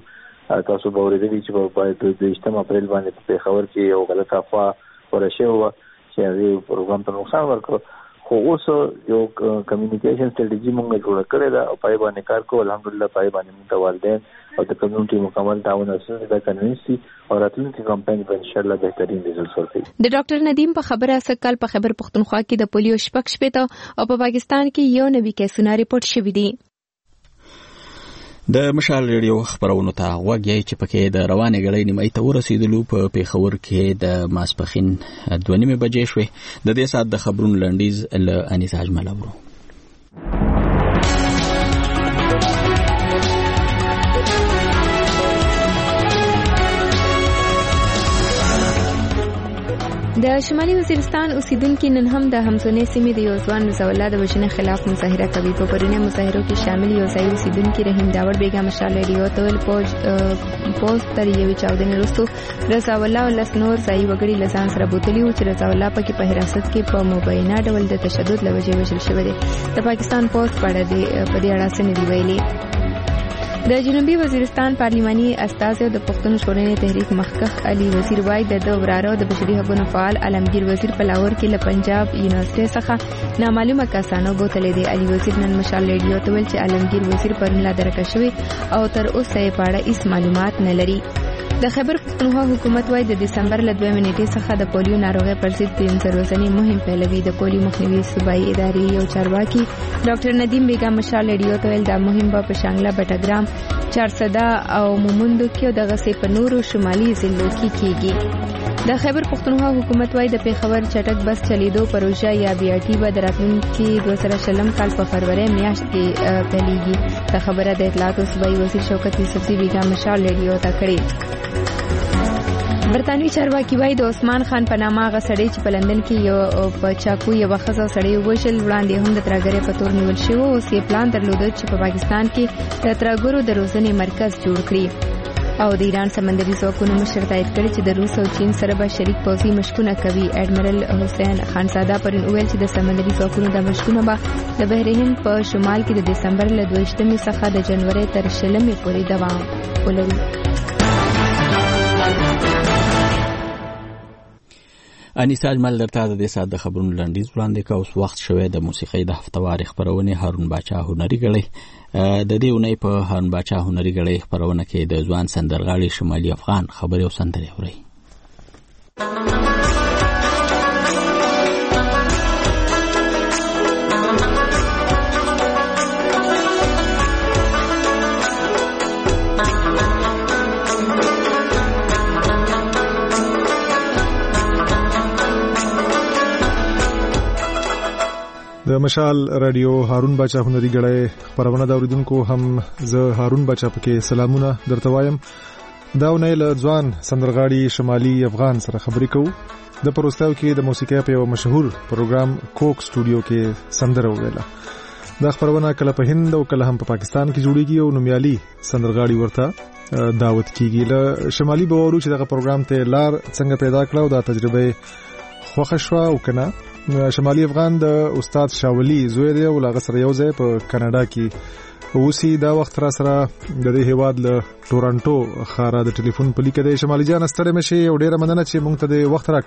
تاسو به ورېدلی چې په دویشتم اپریل باندې په پېښور کې یو غلط افوا خپره شوې وه چې هغې پروګرام ته نقصان ورکړ. خو اوس یو کمیونیکیشن سټریټجي موږ جوړه کړې ده او پای باندې کار کوو. الحمدلله پای باندې موږ ته والدین او د کمیونټي مکمل تعاون حاصل ده کنوینس دي او راتلونکي کمپاین به انشاءالله بهترین ریزلټ ورکړي. د ډاکټر ندیم په خبره سکل په خبر پښتونخوا کې د پولیو شپږ شپېته او په پاکستان کې یو نوي کیسونه ریپورت شوي دي. د مشال ریډیو خبرونو ته غوږ یې چې پکې د روانې غړې نیمایي ته ورسېدلو په پېښور کې د ماسپښین دوه نیمې بجې شوې. د دې ساعت د خبرونو لنډیز له انیسا اجمل اورو. د شمالي وزیرستان اوسیدونکو نن هم د همزونې سیمې د یو ځوان رضاءالله د وژنې خلاف مظاهره کوي. په پرونی مظاهرو کې شامل یو ځای اوسیدونکو رحیم داور بیگم مشال ریډیو ته ویل پوج پوسټ تر یوې چاودنې وروسته رضاءالله او لس نور ځای وګړي له ځان سره بوتلي وو چې رضاءالله پکې په حراست کې په مبینه ډول د تشدد له وجې وژل شوی دی. د پاکستان پوسټ په دې اړه څه نه دی ویلي. د جنوبي وزیرستان پارلیماني استازي د پښتون ژغورنې تحریک مخکښ علي وزیر وای د وراره د بشري حقوقو فعال علمگیر وزیر په لاهور کې له پنجاب یونیورسيټي څخه نامعلومه کسانو بوتلې دي. علي وزیر نن مشال ریډیو ته ویل چې علمگیر وزیر پرون لا درکه شوی او تر اوسه یې په اړه هیڅ معلومات نه لري. د خیبر پښتونخوا حکومت وای د دسمبر له دوه نیټې څخه د پولیو ناروغي پر ضد پنځه ورځنی مهم پیلوي. د پولیو مخنیوي صوبایي ادارې یو چارواکي ډاکټر ندیم بیگم مشال ریډیو ته ویل دا مهم به په شانګله بټګرام چارسده او مومندو کې د غسې په نورو شمالي ضلعو کې کیږي. د خیبر پښتونخوا حکومت وای د پیښور چټک بس چلیدو پروژه یا بی آر ټي به د راتلونکي دوه زره شلم کال په فروری میاشت کې پیلېږي. د خبره د اطلاعات او صوبایي وزیر شوکت یوسفزي بیگم مشال ریډیو ته کړې. برتانوي چارواکي وای د عثمان خان په نامه هغه سړی چې په لندن کې یو په چاقو یو ښځه سړی وژل وړاندې هم د ترهګرۍ په تور نیول شوی او یې پلان درلود چې په پاکستان کې د ترهګرو د روزنې مرکز جوړ کړي. او د ایران سمندري ځواکونو مشر تایید کړی چې د روس او چین سره به شریک پوځي مشقونه کوي. اډمرل حسین خانزاده پرون ویل چې د سمندري ځواکونو د مشقونه به د بحرین په شمال کې د دسمبر له دویشتمې څخه د جنوري تر شلمې پورې دوام ولري. انیسا اجمل درته د دې ساعت د خبرونو لنډیز وړاندې کا. اوس وخت شوی د موسیقۍ د هفتواري خبرونه هارون باچا هنري غړي. د دې ونې په هارون باچا هنري غړي خبرونه کې د ځوان سندرغاړي شمالي افغان خبري او سندري اوري. د مشال رادیو هارون باچا هنري غړي خبرونه دا اوریدونکو هم زه هارون باچا پکې سلامونه درته وایم. دا ونه له ځوان سندرغاړي شمالي افغان سره خبرې کوو. د پروستاو کې د موسیقۍ په یو مشهور پروګرام کوک سټوډیو کې سندره ویله. دا خبرونه کله په هند او کله هم په پاکستان کې جوړیږي او نومیالي سندرغاړي ورته دعوت کیږي. له شمالي بورو چې دغه پروګرام ته لار څنګه پیدا کړو دا تجربه خوښه شو او کنه. شمالي افغان د استاد شاولي زوی دی او لاغه سره یو ځای په کاناډا کې اوسي. دا وخت را سره د دې هیواد له ټورانټو خاره د ټلیفون په لیکه د شمالي جان ستړي مشي او ډیره مننه چې مونږ ته د وخت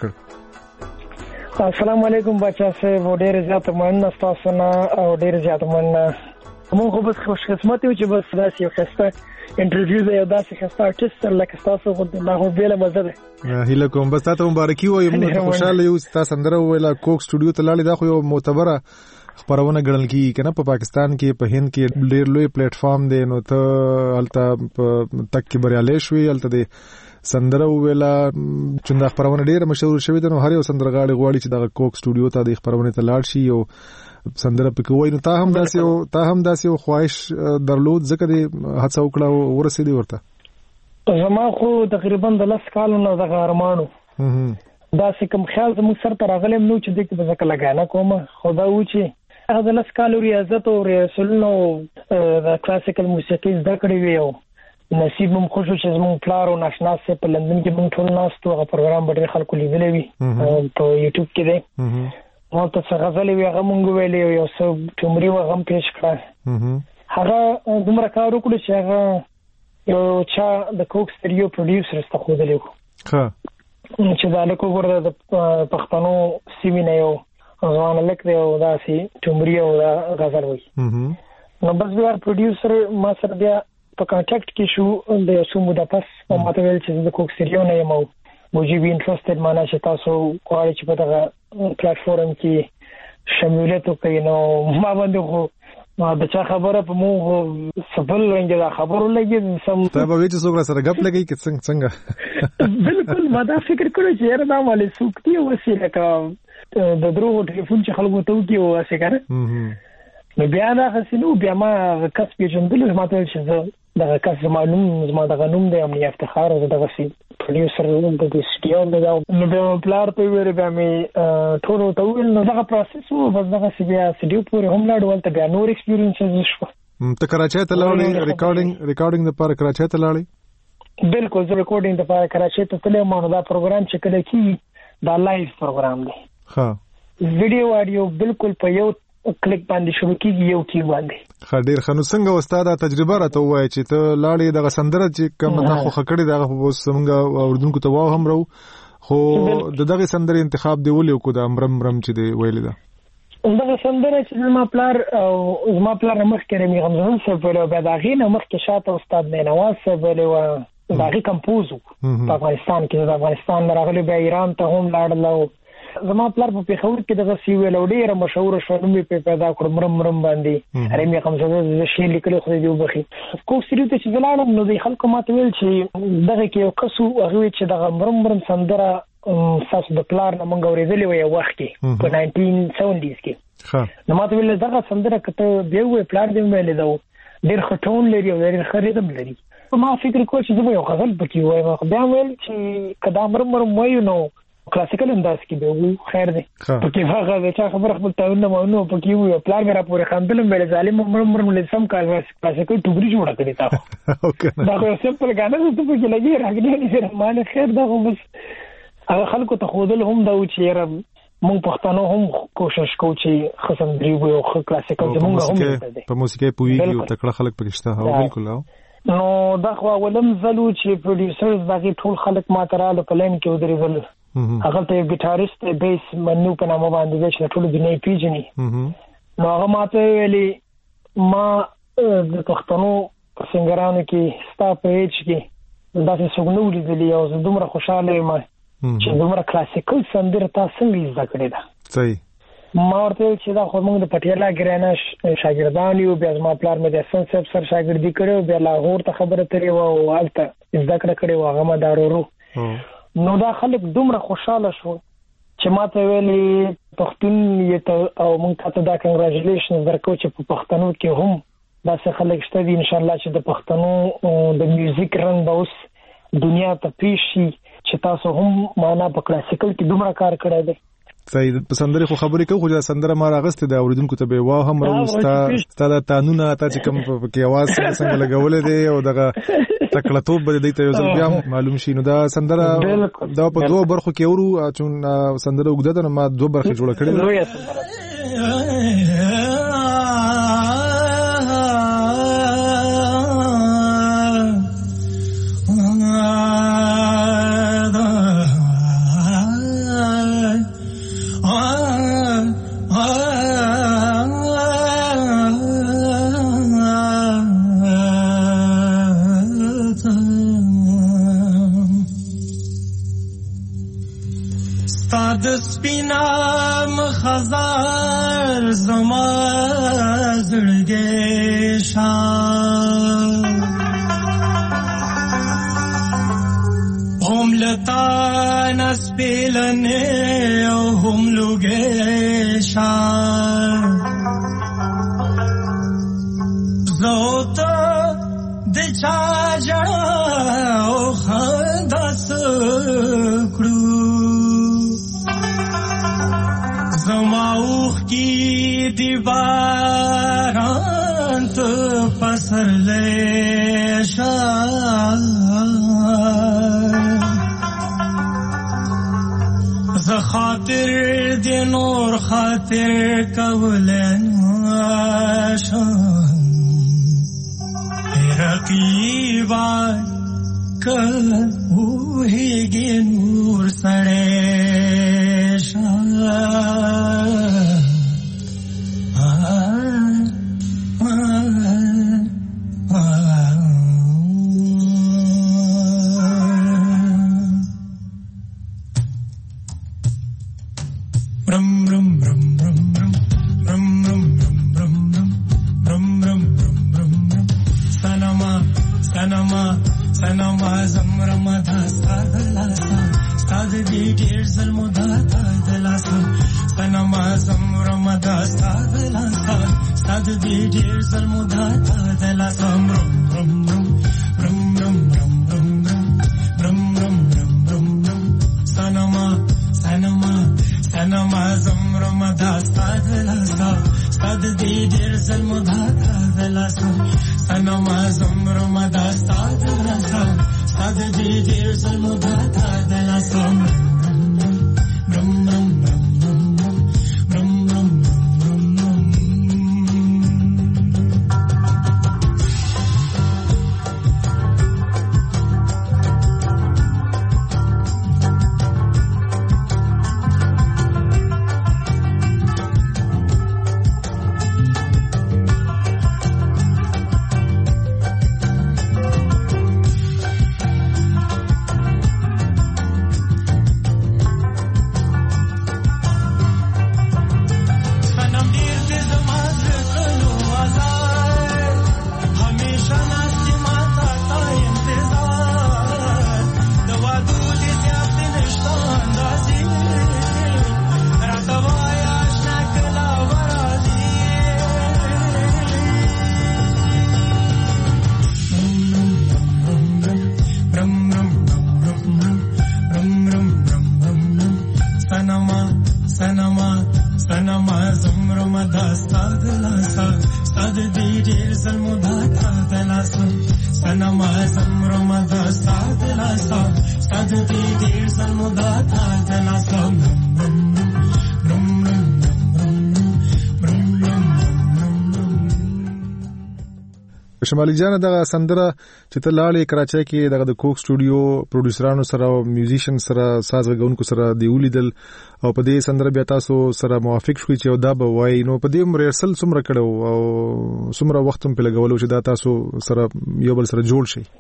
راکړ. السلام علیکم بچا صاحب. ډیره زیاته مننه تاسو نه او ډیره زیاته مننه. موږ خو بس خوش قسمت یو چې بس داسې یو خسته انټرویو دی او داسې خسته آرټیست سره لکه تاسو خو د هغه بیل مزه ده. هیله کوم بس تاسو مبارکي وایم. موږ خوشاله یو تاسو سندره ویلا کوک سټوډیو ته لاړې. دا خو یو معتبره خبرونه ګڼل کیږي کنه په پاکستان کې په هند کې ډېر لوی پلیټ فارم دی. نو ته الته تک کې بریالي شوې الته د سندره ویلا چې دا خبرونه ډېر مشهور شوې ده. نو هر یو سندرغاړي غواړي چې دا کوک سټوډیو ته د خبرونه ته لاړ شي او سندره پکې وای. نو تا هم داسې او تا هم داسې او خواهش درلود ځکه دې هڅه وکړه او ورسېدی ورته. زما خو تقریبا د لاس کالو نه د غارمانو داسې کوم خیال زموږ سر ته راغلی نو چې دې کې به ځکه لګانه کوم. خو دا و چې هغه د لاس کالو ریاضت او ریاضلونو د کلاسیکل موسیقي زده کړې وي او نصیب هم خوشو چې زموږ پلار او ناشنا سه په لندن کې موږ ټول ناستو. هغه پروګرام به ډېر خلکو لیدلی وي په یوټیوب کې دی. نو ته څه غزلې وي هغه مونږ ویلې یو څه ټومري و غم پیش کړه. هغه دومره کار وکړو چې هغه یو چا د کوک سټریو پروډوسر ست خو دلیو ها چې دا له کوګور د پښتنو سیمې نه یو ځوان لک دی او دا سي ټومري او دا غزل وای نو بس بیا پروډوسر ما سره بیا په کانټیکټ کې شو د سومو د پس او ماته ویل چې د کوک سټریو نه یم would you be interested معنا چې تاسو غواړئ چې په دغه پلیټ فارم کې شمولیت وکړئ نو ما باندې خو د چا خبره په موږ سبل رنګ دا خبرو لګي سم ته به چې څوک سره غپ لګي کې څنګه څنګه بالکل ما دا فکر کړو چې یاره دا مالې سوکتي وسیله کا د درو ټلیفون چې خلکو ته وکي او څه کړه نو بیا دا خسنو بیا ما کس پیژندل ما ته چې دا کس معلوم زما د غنوم د امنیت افتخار او دغه سي پروډوسر د سټډیو د نو بیا پلار ته ویل بیا مې ټول ته ویل نو دغه پروسس وو بس دغه سی بیا سټډیو پورې هم لاړ ولته بیا نور ایکسپیرینسز شو ته کراچۍ ته لاړې ریکارډینګ ریکارډینګ لپاره کراچۍ ته لاړې بالکل زه ریکارډینګ لپاره کراچۍ ته تلم نو دا پروګرام چې کله کی دا لایو پروګرام دی ها ویډیو اډیو بالکل په یو کلیک باندې شروع کیږي یو کی باندې خډیر خنو څنګه استاد تجربه راته وای چې ته لاړې دغه سندره چې کوم ته خو خکړې دغه په څنګه اردوونکو ته واه هم راو خو دغه سندره انتخاب دی ولې کو د امرم رم چې دی ویل دا دغه سندره چې زما پلار او زما پلار مخ کې رمی غمزون سره په لور به دغه نه مخ کې شاته استاد نه نواز سره په لور دغه کمپوز په افغانستان کې د افغانستان راغلي به ایران ته هم لاړل زما پلار په پیښور کې دغه سی ویل ډیره مشهور شوم په پیدا کړ مرم مرم باندې رمی قمزه د شی لیکل خو دی وبخي کو سری ته چې ولانم نو د خلکو ماته ویل چې دغه کې یو کسو هغه چې دغه مرم مرم سندره ساس د پلار نه مونږ اورېدلې وي وخت کې په ناینټین سیونټیز کې نو ماته ویل دغه سندره کته دی وی پلار دی ویل دا ډیر خټون لري او ډیر خریدم لري ما فکر کوم چې زه یو غزل پکې وایم بیا ویل چې کدا مرم مرم وایو نو کلاسیکل انداز کې به وو خیر دی پکې هغه د چا خبره خپل تاونه مونږ پکې وو پلان مې را پورې خاندلم مې ظالم مر مر مل سم کلاسیکل ټوګری جوړ کړی تا دا خو سمپل غانه ته پکې لګي راګنی سره مال خیر دا بس هغه خلکو ته خودل هم دا و چې را مونږ پښتنو هم کوشش کوو چې خصم دی وو خو کلاسیکل زمونږ هم په موسیقي پویږي او تکړه خلک پکې شته هو بالکل نو دا خو ولم زلو چې پروډوسرز دغه ټول خلک ما تراله په لین کې ودرېدل هغه ته ګیټاریست بیس منو په نامه باندې چې ټول دنیا پیژني نو هغه ماته ویلي ما د پښتنو سنگرانو کې ستا پیج کې دا څه څنګه ولیدلی او زه دومره خوشاله یم چې دومره کلاسیکل سندره تاسو څنګه زده کړې ده صحیح ما ورته چې دا خو موږ د پټیالا ګرانه شاګردان یو بیا ما پلار مې د سن سب سر شاګردي کړو بیا لاهور ته خبره ترې و او البته زده کړه کړې و هغه ما دارورو نو دا خلک دومره خوشاله شو چې ما ته ویلي پښتون یې ته او موږ ته دا کنګراچولیشن درکو چې په پښتنو کې هم دا څه خلک شته دي ان شاء الله چې د پښتنو د میوزیک رنګ به اوس دنیا ته پیش شي چې تاسو هم معنا په کلاسیکل کې دومره کار کړی دی صحیح په سندره خو خبرې کوو خو سندره ما راغسته د اوریدونکو ته به واه هم راوستا ستاسو قانون اته چې کوم په کې आवाज څنګه لګولې دي او دغه تکړهتوب به دې ته یو ځل بیا معلوم شي نو دا سندره دا په دوه برخو کې ورو چې سندره وګړه ده ما دوه برخې جوړ کړې سپینام خزار زما زړګې شان هم لتا نسپلنه او هم لوګې شان زوت د چا جړا او خنداس کړو زماوخ کی دیواران تو پسر لیشا زخاطر دی نور خاطر کولن شان رقیبان که وهیږي نور سړی شه شمالي جان دغه سندره چې ته لاړې کراچۍ کې دغه د کوک سټوډیو پروډوسرانو سره او میوزیشن سره ساز غونکو سره دی ولیدل او په دې سندره بیا تاسو سره موافق شوي چې دا به وای نو په دې ریهرسل څومره کړو او څومره وخت هم په لګولو چې دا تاسو سره یو بل سره جوړ شي.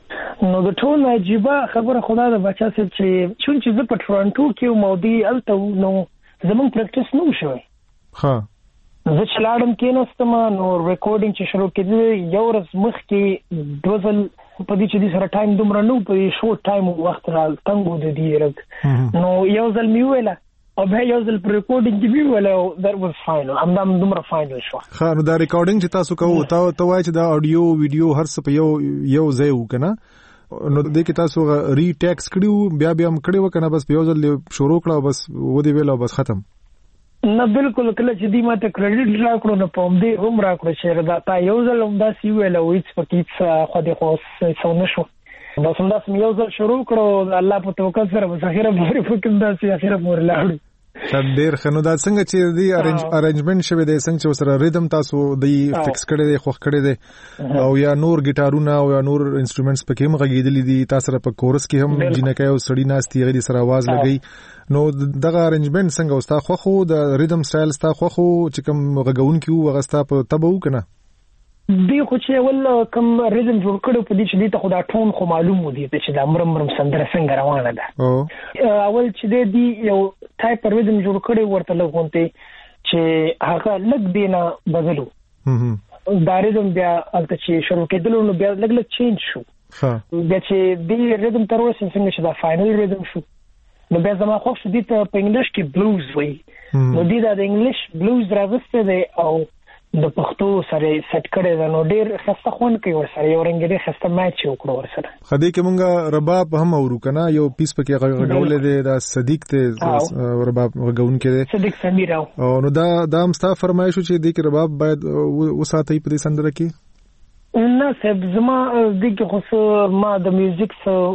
نو د ټول عجیبه خبره خدا د بچا سره چې چون چې زه په ټورنټو کې مودي الته نو زمون پریکټیس نو شوی. ها زه چې لاړم کېناستم نو ریکارډینګ چې شروع کېده یو ورځ مخکې دوزل په دې چې د سره ټایم دومره نو په شورت ټایم وخت را تنګو د دې رګ نو یو ځل می ویله او به یو ځل پر ریکارډینګ کې می ویله that was final هم دا دومره فائنل شو. خا نو دا ریکارډینګ چې تاسو کوو تا ته وایي چې دا اډیو ویډیو هر څه په یو یو ځای وکنه نو د کې تاسو ری ټیکس کړیو بیا بیا هم کړیو کنه بس په یو ځل شروع کړو بس و دې ویل او بس ختم. نه بالکل کله چې دی ماته کریډټ راکړو نو په دې هم راکړو چې دا تا یو ځل هم دا سی ویل او هیڅ پکې خو دې خو څه نشو دا څنګه سم یو ځل شروع کړو الله په توکل سره به ظاهره موري فکر دا چې اخیره مور لاړو. ډېر خنو دا څنګه چې دی ارنجمنت شوی دی څنګه چې سره ریدم تاسو دی فکس کړی دی خوښ کړی دی او یا نور ګټارونه او یا نور انسټرومنټس پکې هم غږیدلې دي تاسو سره په کورس کې هم جنکه او سړی ناستي غوډي سره आवाज لګي نو دغه ارنجمنت څنګه وستا خوخو د ریدم سټایل ستا خوخو چې کوم غږون کیو وغستا په تبو کنه دی خو چې ول کوم ریدم جوړ کړو په دې چې دې ته خدا ټون خو معلوم دی چې دا مرم مرم سندره څنګه روانه ده اول چې دې یو ټایپ ریدم جوړ کړو ورته لګونته چې هغه لګ دینا بدلو دا ریدم بیا الته چې شروع کېدل نو بیا لګ لګ چینج شو بیا چې دې ریدم تر اوسه څنګه چې دا فائنل ریدم شو نو بیا زما خو دې ته په انګلیش کې بلوز وایي نو دې دا د انګلیش بلوز راغسته دی او د پښتو سره سټ کړی دا نو ډیر خسته خون کوي ور سره یو رنګ دې خسته میچ وکړو ور سره خدای کې مونږه رباب هم اورو کنه یو پیس پکې غږولې دی دا صدیق ته رباب غږون کې صدیق سمیر او نو دا دا مستا فرمایشو چې دې کې رباب باید وساتې په دې سندره کې نه سب زما د کې خو ما د میوزیک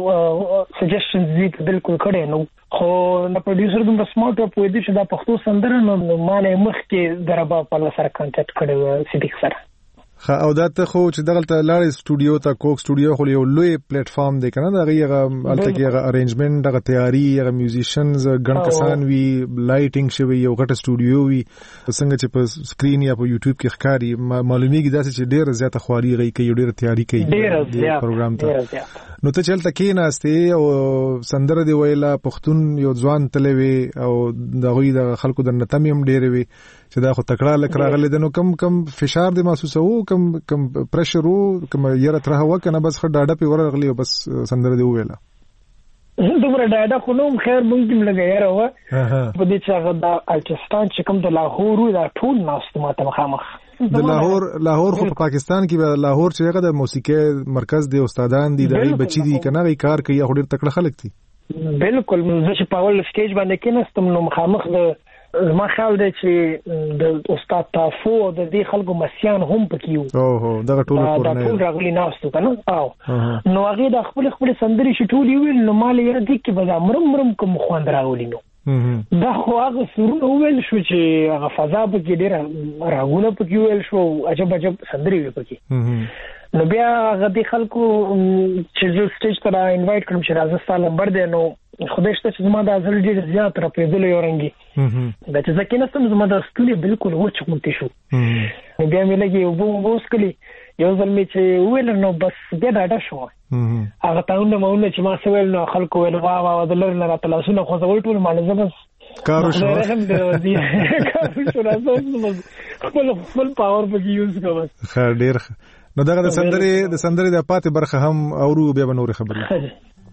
سجیشنز دې بالکل کړي نو خو د پروډوسر دومره سمارټ په دې چې دا پښتو سندره نو ما نه مخ کې دربا په سره کانټیکټ کړو صدیق سره خا او دا ته خو چې دغلته لاړې سټوډیو ته کوک سټوډیو خو یو لوی پلیټ فارم دی کنه دا هغه الته کې هغه ارینجمنت دغه تیاری هغه میوزیشنز ګڼ کسان وی لایټینګ شوی یو غټ سټوډیو وی څنګه چې په سکرین یا په یوټیوب کې ښکاری معلومیږي دا چې ډیر زیاته خواري غي کوي ډیر تیاری کوي د پروګرام ته نو ته چلته کې ناشته او سندره دی ویلا پښتون یو ځوان تلوي او دغه د خلکو د نتمیم ډیر وی چې دا خو تکړه لکه راغلی د نو کم کم فشار دی محسوسو کم کم پرشر وو کم یره تر هوا کنه بس خ ډاډه په ورغلی بس سندره دی ویلا دومره ډاډه خو نو خیر ممکن لګی یاره و په دې چې هغه د الچستان چې کوم د لاهور دا ټول ناست ماته مخامخ د لاهور لاهور خو په پاکستان کې لاهور چې هغه د موسیقي مرکز دی استادان دي د بچی دي کنه غي کار کوي خو ډیر تکړه خلک دي بالکل زه چې په اول سټیج باندې کېناستم نو مخامخ د ما خیال دی چې د استاد تافو د دې خلکو مسیان هم پکې وو او هو دغه ټول دا ټول راغلي ناستو کنه او نو هغه د خپل خپل سندري شټولي ویل نو مال یې دې کې به مرم مرم کوم خواند راولي نو دا خو هغه سرونه ویل شو چې هغه فضا پکې ډېر راغونه پکې ویل شو عجب عجب سندري وی پکې نو بیا هغه د خلکو چې زه سټیج ته انوایټ کړم چې راځه ستاسو نمبر دی نو خدای شته چې زما د ازل ډیر زیات را پیدل یو رنګي دا چې ځکه نستم زما د ستوري بالکل وچ مونته شو بیا مې لګي وبو وبوس کلی یو ځل می چې ویل نو بس بیا ډاډه شو هغه تاونه مونږ چې ما سویل نو خلکو ویل وا وا د لر نه راتل شو نو خو زه ټول مانځه بس کارو شو کارو شو راځم خپل خپل پاور په یوز کوم خیر ډیر نو دغه د سندري د سندري د پاتې برخه هم اورو بیا به نور خبرې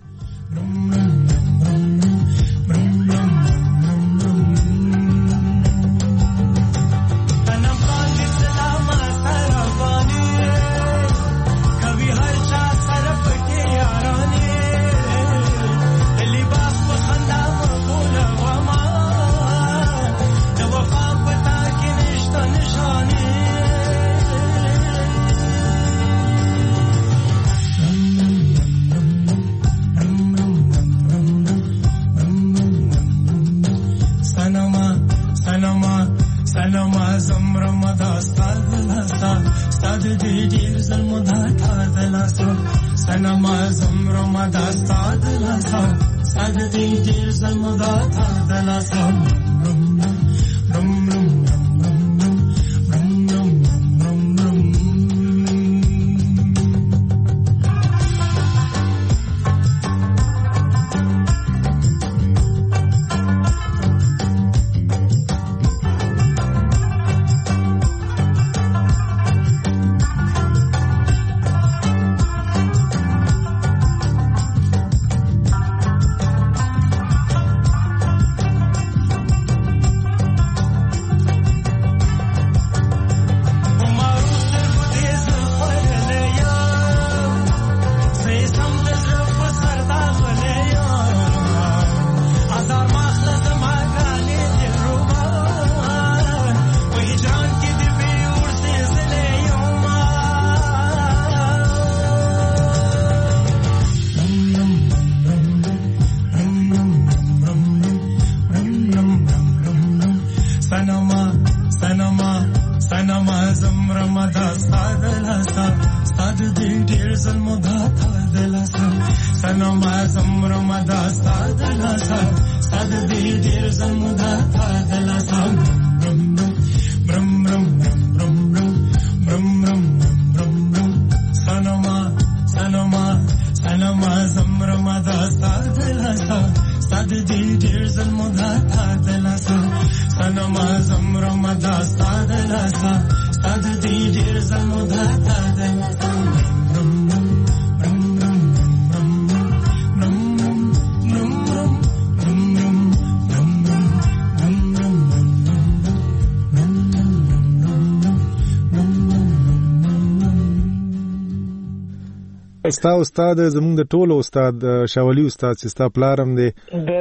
ستا استاد زمونږ د ټولو استاد شاولي استاد چې ستا پلارم دی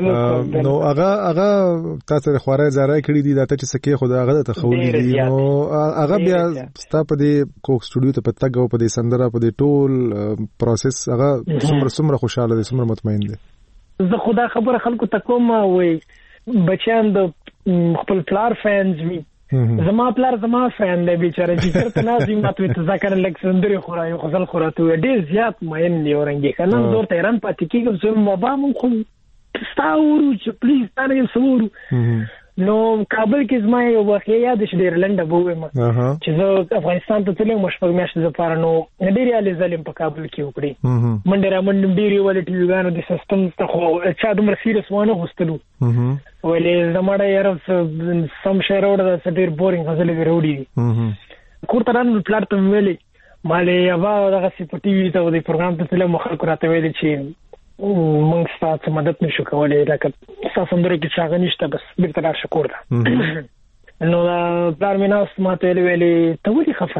نو هغه هغه تاسو د خوارای زارای کړی دی دا ته چې سکه خدا هغه ته خولي دی نو هغه بیا ستا په دې کوک سټوډیو ته پتاګو په دې سندره په دې ټول پروسس هغه څومره څومره خوشاله دي څومره مطمئن دي زه خدا خبره خلکو ته کوم وای بچیان د خپل پلار فینز وي زما پلار زما فین دی بیچاره چې چېرته ناست وي ماته وایي ته ځه کنه لږ سندرې خو را یو غزل خو راته ووایه ډېر زیات مین دی اورنګې که نن زه ورته حیران پاتې کېږم چې بابا مونږ خو ستا اورو چې پلیز تا نه یم څه اورو. نو کابل کې زما یو واقعه یاد شي ډېر لنډه به ووایم چې زه افغانستان ته تللی وم شپږ میاشتې دپاره. نو ډېرې هلې ځلې په کابل کې وکړې منډې را منډې ډېرې ولې ټي ویګانو د سیسټم ته خو چا دومره سیریس وانه غوښتلو ویلې زما ډه یاره سم شی راوړه دا څه ډېر بورینګ غزلې مې راوړي دي. کور ته رانه پلار ته مې ویلې ما لې ابا دغسې په ټي وي ته د پروګرام ته تللی مو خلکو راته ویلې چې مونږ ستا څه مدد نشو کولی لکه ستا سندرو کې څه هغه نشته بس بېرته راشه کور ته. نو پلار مې ناست ما ته ویلې ته ولې خفه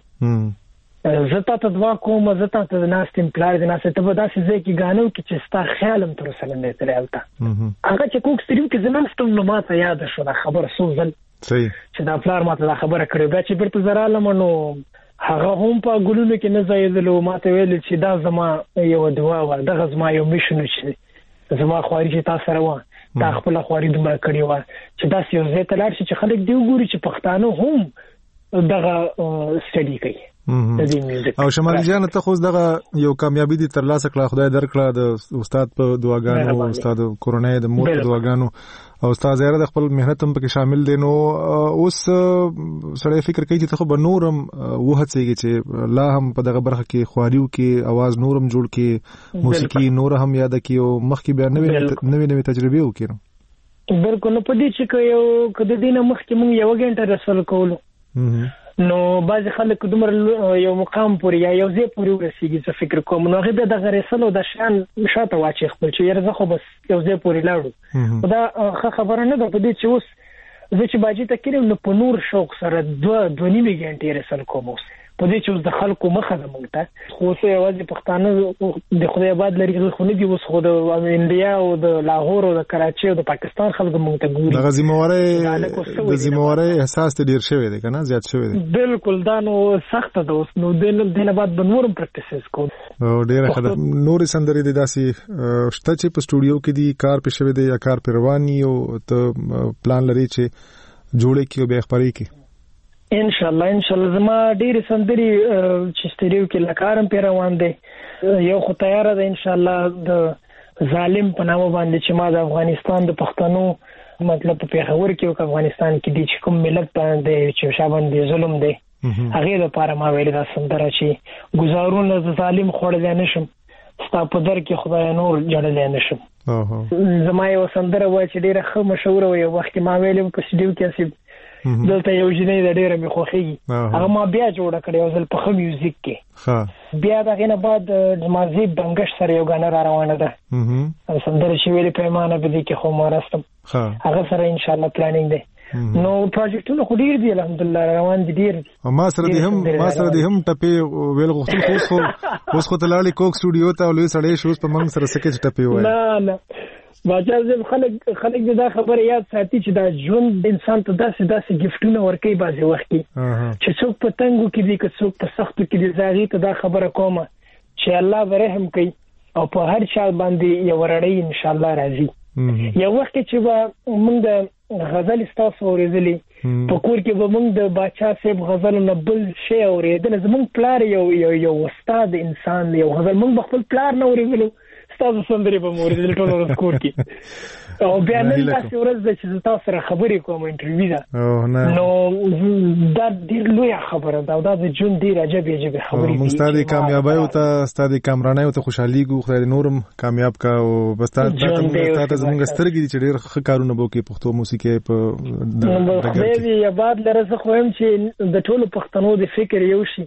کېږي زه تا ته دعا کوم زه تا ته ناست یم پلار دې ناست ته به داسې ځای کې ګانه وکړي چې ستا خیال هم تر اوسه نه دی تللی هلته هغه چې کوک سټریو کې زه ناست وم نو ما ته یاده شوه دا خبره څو ځل چې دا پلار ما ته دا خبره کړې بیا چې بېرته زه رالم نو هغه هم په ګلونو کې نه ځایېدلو ما ته ویل چې دا زما یو دعا وه دغه زما یو میشن و چې زما خواري چې تا سره وه تا خپله خواري دومره کړې وه چې داسې یو ځای ته لاړ شي چې خلک دې وګوري چې پښتانه هم دغه سټډي کوي او شمالي جان ته خو دغه یو کامیابی دي ترلاسه کړه خدای درکړه د استاد په دعاګانو استاد کورونای د مور په دعاګانو او استاد زیره د خپل مهنت هم پکې شامل دي. نو اوس سړی فکر کوي چې ته خو به نورم وهڅېږي چې لا هم په دغه برخه کې خواریو کې आवाज نورم جوړ کې موسیقي نور هم یاد کړي او مخکې بیا نوې نوې تجربې وکړو. بالکل نو په دې چې یو کده دینه مخکې مونږ یو غنټه رسول کولو نو بعضې خلک دومره یو مقام پورې یا یو ځای پورې ورسېږي زه فکر کوم نو هغې بیا دغه رسل او د شیان شاته واچوي خپل چې یاره زه خو بس یو ځای پورې لاړو خو دا ښه خبره نه ده په دې چې اوس زه چې باجي ته کړم نو په نور شوق سره دوه دوه نیمې ګنټې رسل کوم اوس په دې چې اوس د خلکو مخه ده مونږ ته خو اوس یوازې پښتانه د خدای آباد لري خو نه دي اوس خو د انډیا او د لاهور او د کراچۍ او د پاکستان خلک مونږ ته ګوري دغه ذمہوارۍ د ذمہوارۍ احساس ته ډېر شوی دی که نه زیات شوی دی. بالکل دا نو سخته ده اوس نو دې نه بعد به نورم پریکټسز کوم او ډېره ښه ده. نورې سندرې دي داسې شته چې په سټوډیو کې دي کار پې شوی دی یا کار پې روان وي او ته پلان لري چې جوړې کړي او بیا خپرې کړي؟ ان شاء الله ان شاء الله زما ډېرې سندرې چې سټوډیو کې لکارم پې روان دی یو خو تیاره ده ان شاء الله د ظالم په نامه باندې چې ما د افغانستان د پښتنو مطلب په پېښور کې او افغانستان کې دي چې کوم ملت باندې چې شا باندې ظلم دی هغې دپاره ما ویلې دا سندره چې ګزارونه د ظالم خوړلی نه شم ستا په در کې خدای نور جړلی نه شم. زما یو سندره وه چې ډېره ښه مشهوره وه یو وخت کې ما ویلې په سټوډیو کې هسې دلته یو جنۍ د ډېره مې خوښېږي هغه ما بیا جوړه کړې یو ځل په ښه میوزیک کې بیا د هغې نه بعد زما زیب بنګش سره یو ګانه را روانه ده سندره چې ویلې پیمانه په دې کې خو ما رستم هغه سره انشاءالله پلانینګ دی. نو پروجیکټونه خو ډېر دي الحمدلله روان دي ډېر دي ما سره دې هم ما سره دې هم ټپې ویل غوښتل خو اوس خو اوس خو ته لاړې کوک سټوډیو ته او لوی سړی شو اوس په موږ سره څه کې چې ټپې وایي نه نه باچا زه خلک خلک دا خبره یاد ساتي چې دا ژوند انسان ته داسې داسې ګفټونه ورکوي بعضې وخت کې چې څوک په تنګو کې دي که څوک په سختو کې دي زه هغې ته دا خبره کومه چې الله به رحم کوي او په هر چا باندې یو رړۍ انشاءالله راځي. یو وخت چې به موږ د غزل ستاسو اورېدلې په کور کې به موږ د باچا صاحب غزلو نه بل شی اورېدله زموږ پلار یو یو یو استاد انسان یو غزل موږ به خپل پلار نه اورېدلو ستاسو سندرې به مو اورېدلې ټوله ورځ کور کې او بیا نن داسې ورځ ده چې زه تاسو سره خبرې کوم انټرویو ده نو دا ډېر لویه خبره ده او دا د ژوند ډېر عجبې عجبې خبرې دي. موږ ستا د کامیابیو ته ستا د کامرانیو ته خوشحالېږو خدای دې نورم کامیاب کا او بس تا ته زموږ سترګې دي چې ډېر ښه کارونه به وکړي پښتو موسیقۍ په خدای دې آباد لره. زه خو وایم چې د ټولو پښتنو د فکر یو شي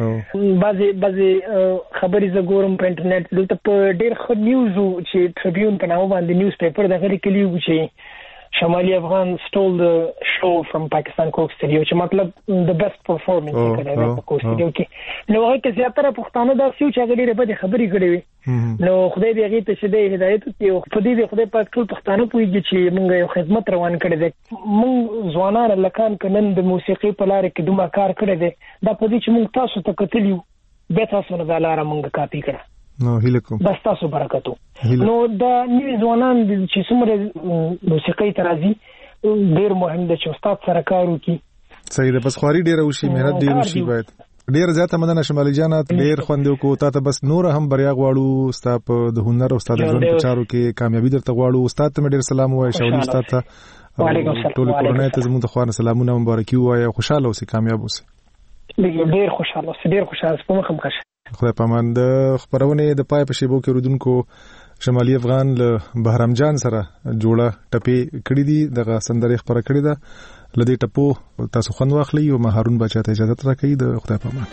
بعضې بعضې خبرې زه ګورم په انټرنیټ دلته په ډېر ښه نیوز و چې ټریبیون په نامه باندې نیوز پیپر د هغه لیکلي وو چې شمالي افغان stole the show from Pakistan Coke Studio چې مطلب the best performance یې کړی دی په کوک سټوډیو کې. نو هغې کې زیاتره پښتانه داسې وو چې هغه ډېرې بدې خبرې کړې وې نو خدای دې هغې ته چې دی هدایت وکړي په دې دې خدای پاک ټول پښتانه پوهېږي چې موږ یو خدمت روان کړی دی موږ ځوانان هلکان که نن د موسیقۍ په لاره کې دومره کار کړی دی دا په دې چې موږ تاسو ته کتلي وو بیا تاسو نه دا لاره موږ کاپي کړه نو هیله کوم بس تاسو برکت وو. نو دا نوي ځوانان چې څومره موسیقۍ ته راځي ډیر مهم دی چې استاد سره کار وکړي. صحیح ده. بس خواري ډیر وشي، مهنت ډیر وشي. باید ډیر زیاته مننه شمالي جان، ډیر خوندو کو تا ته. بس نور هم بریا غواړو، استاد په د هنر او استاد ژوند په چارو کې کامیابی درته غواړو. استاد ته ډیر سلام وایي، شاولي استاد ته ټول کورنۍ ته زموږ د خوانه سلامونه مبارکي وایي. خوشاله اوسئ، کامیاب اوسئ. ډیر خوشاله اوسئ، ډیر خوشاله اوسئ. په مخم کښ خدای پامان. د خبرونه د پای په شیبو کې رودونکو شمالي افغان له بهرام جان سره جوړه ټپې کړې دي، دغه سندره خبره کړې ده. لدې ټپو تاسو خوند واخلئ او ما هارون بچا ته اجازه راکړئ. د خدای پامان.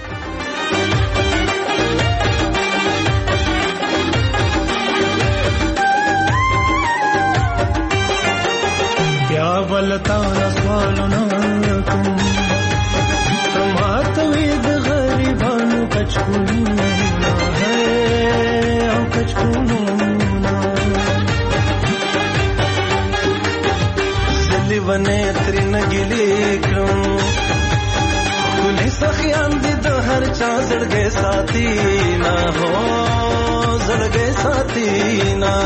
بیا ولتا سوالونه کوم تماته وې د غریبانو کچکولونه او کچکولونه زلی ونه ترنه ګلې کړم کله سخیان دي د هر چا زړګې ساتي نه هو زړګې ساتي نه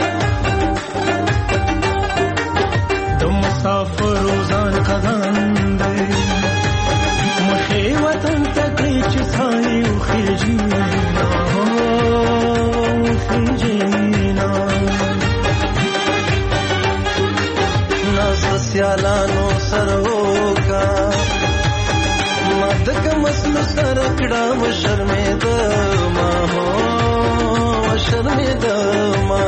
مسافر روزان خزان دی مخی وطن تکلی چی سایی و خیجینا و خیجینا ناس سیالانو سروکا مدک مسلو سرکڑا و شرمید ما ہو و شرمید ما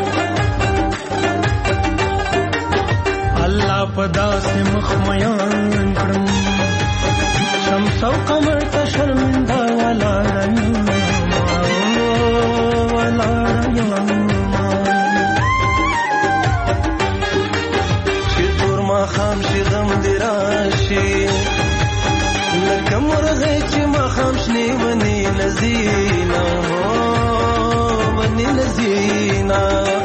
الله پدا سے مخمیان کرم شمس و قمر تا شرمندہ والا رنما والا رنما چی دور ما خام شی غم دی راشی لکم مرغی چی ما خام شنی ونی لزینا ونی لزینا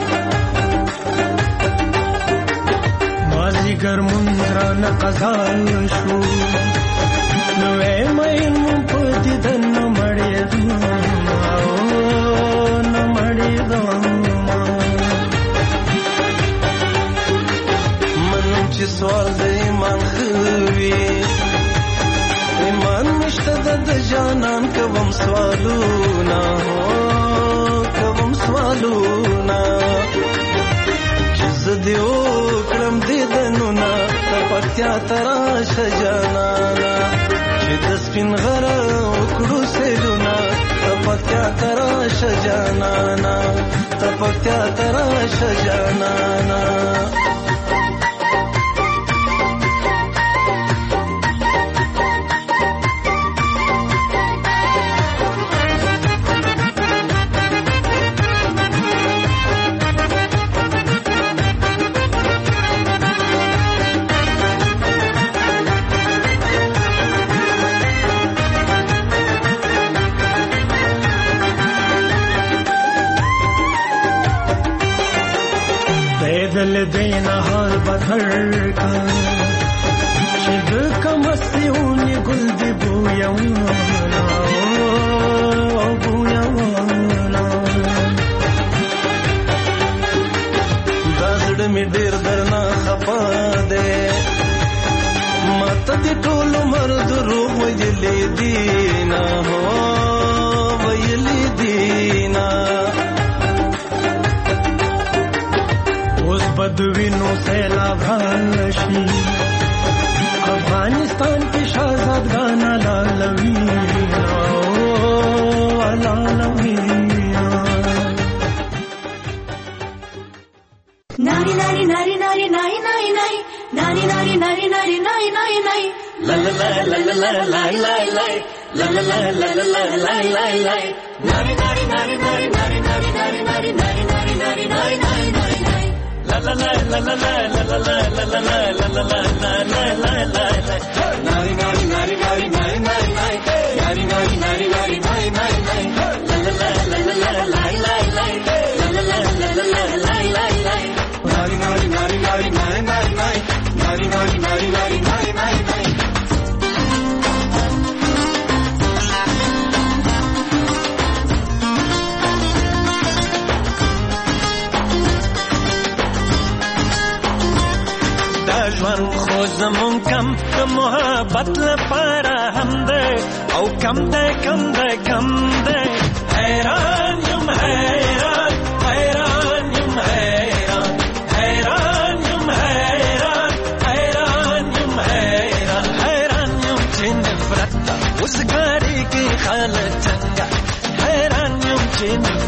گر منران قضا شو نوے مین مپتی دن نمڑی داما نمڑی داما منم چی سوال دا ایمان خوی ایمان مشتد جانان کوم سوالونا کوم سوالونا چیز دیو کرم دیدنونا تپکتیا تراش جانانا چی دسپین غرا اکڑو سیلونا تپکتیا تراش جانانا تپکتیا تراش جانانا دل دینا حال بدر کا شد کمستیونی گل دی بویا والا بویا والا دازڑ می ډیر درنا خپا دے مات دی ټول مرد روح ویلی دینا ہو ویلی دینا بدوینو سیلاب راشی افغانستان کی شہزادگانا لالوینا لالوینا ناری ناری ناری ناری ناری ناری ناری ناری ناری ناری ناری ناری ناری لا لا لا لا لا لا لا لا لا لا لا لا لا لا لا ناری ناری ناری ناری ناری ناری ناری ناری ناری ناری ناری ناری ناری ناری La la la la la la la la la la la la la la la la la la la nari nari nari nari nari nari nari nari nari nari nari nari nari la la la la la la la la la la la la la la la la la nari nari nari nari nari nari nari nari nari nari nari nari nari ژوند خو زمون کم د محبت لپاره هم ده او کم ده کم ده کم ده حیران یم حیران حیران یم حیران حیران یم حیران حیران یم حیران حیران یم چې نفرت وزګاری کې خاله څنګه حیران یم چې